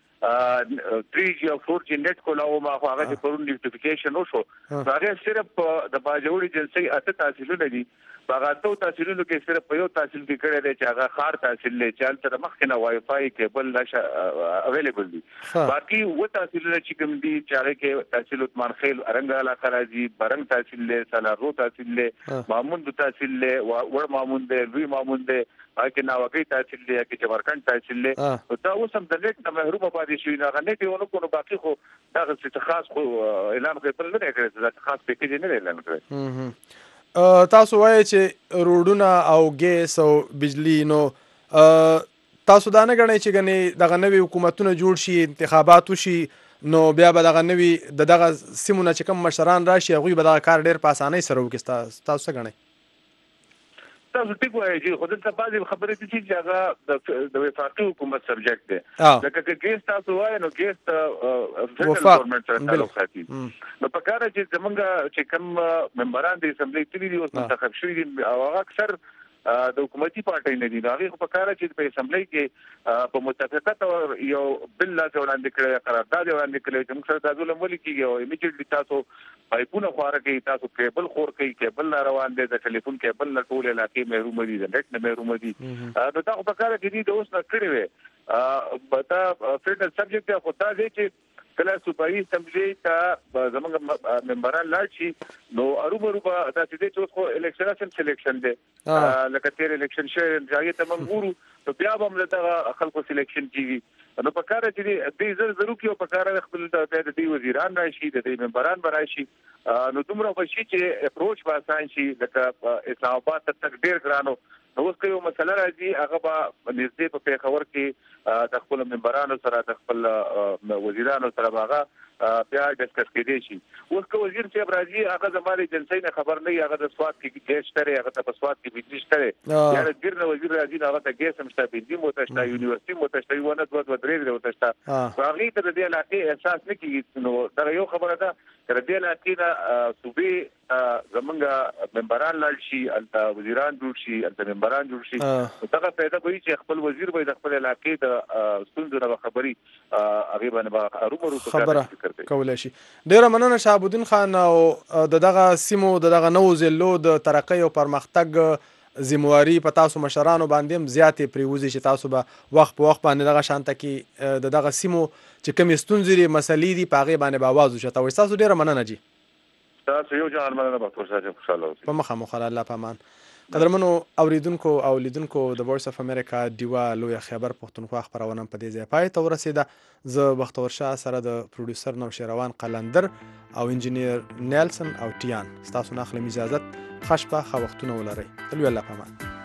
3G او 4G نت کولاو ما هغه چې پرون نوټیفیکیشن وشو هغه صرف د باجوړي جنسي اته تحصیلونه دي هغه ته تحصیلونو کې صرف یو تحصیل کې کړی دی چې هغه خار تحصیل لري چې تر مخکنه وای فای کیبل نشه اویلیبل دي باقي و تحصیلونه چې کوم دي چې هغه کې تحصیل عثمان خیل ارنګ علاقه راځي برنګ تحصیل له سلارو تحصیل له ماموند تحصیل له ور ماموند لوی ماموند هغه ناوګي تحصیل له کې جبرکند تحصیل له دا اوس هم د نیټ محروم پاتې شوی نه غنټي ونه کو باقي خو دا څه خاص خو اعلان کوي نه کړی دا خاص پیکیج نه اعلان کړی تاسو وایي چې روډونه او ګیس او بجلی نو تاسو دا نه غواړئ چې غني دغه نوې حکومتونه جوړ شي انتخابات وشي نو بیا به دغه نوې دغه سیمونه چې کوم مشران راشي هغوی به دغه کار ډېر په اسانۍ سره وکړي تاسو څه غواړئ تاسو ټیک وایي چې خو دلته بعضې خبرې دي چې هغه د وفاقي حکومت سبجیکټ دی لکه که ګیس تاسو وایي نو ګیس فدرل ګورنمنټ سره تعلق ساتي نو په کار چې زمونږ چې کوم ممبران د اسمبلی تللي دي اوس منتخب شوي دي او هغه اکثر د حکومتي پارټۍ نه دي هغه په کار چې په اسمبلی کې په متفقه تور یو بل لا وړاندې کړی قرارداد وړاندې کړی چې موږ سره د ظلم ولي کیږي او ایمیډیټلی تاسو پایپونه خواره کوي تاسو کیبل خور کوي کیبل روان دي د ټلیفون کیبل نه ټول علاقې محروم دي د نت نه محروم دي نو تاسو په کار کې دي د اوس نه کړی وي پتا فیډرل سبجیکټ خو دا دی چې کله صوبایي اسمبلی ته زموږ ممبران لاړ شي نو اروبا دا چې اوس خو الیکشن سلیکشن دی لکه تیر الیکشن شوی ځای ته منغورو نو بیا به موږ ته خلکو سلیکشن کیږي نو په کار چې دې ضروري کې په کار خپل د دې وزیران راشي د دې ممبران راشي نو دومره وشي چې اپروچ به آسان شي لکه اسلام آباد تک ډیر ګرانو نو اوس یو مسله راځي هغه به نږدې په پیښور کې د خپل ممبرانو سره د خپل وزیرانو سره هغه بیا ډسکس کېدی شي. اوس که وزیر صاحب راځي هغه زموږ ایجنسی نه خبر نه هغه د سواد کې ګیس شته هغه ته په سواد کې بجلی شته یا د ګیر نه وزیر راځي هغه ته ګیس هم شته بجلی مو ته شته یونیورسيټي مو ته شته ونه دوه درې ورته شته هغه ته د دې علاقې احساس نه کیږي. نو دا یو خبره ده تر دې علاقې نه صوبې زمونږ ممبران لاړ شي الته وزیران جوړ شي الته ممبران جوړ شي دا پیدا کوي چې خپل وزیر به د خپل علاقې د ستونزو نه خبري هغه باندې ارومرو خبره کولای شي. ډیره مننه شهاب الدین خان او دغه سیمو دغه نو ضلعو د ترقۍ او پرمختګ ذمہواری په تاسو مشرانو باندې هم زیاتې پریوزي چې تاسو به وخت په وخت باندې دغه شانته کې دغه سیمو چې کوم ستونزې مسلې دي په هغه باندې به आवाज وشته. تاسو ډیره مننه جی. تاسو یو ځان مننه په تاسو خوشاله اوسئ. په مخه مخه الله پامان. قدرمنو اوریدونکو او لیدونکو د وایس اف امریکا دیوا لوی خبر پښتونخوا خبرونه په دې ځای پای ته ورسیده. زه بختور شاه سره د پروډوسر نوشیروان قلندر او انجینیر نیلسن او ټیان تاسو نه اخلم اجازه. خشبه خو وختونه ولرئ. تلوي الله پامان.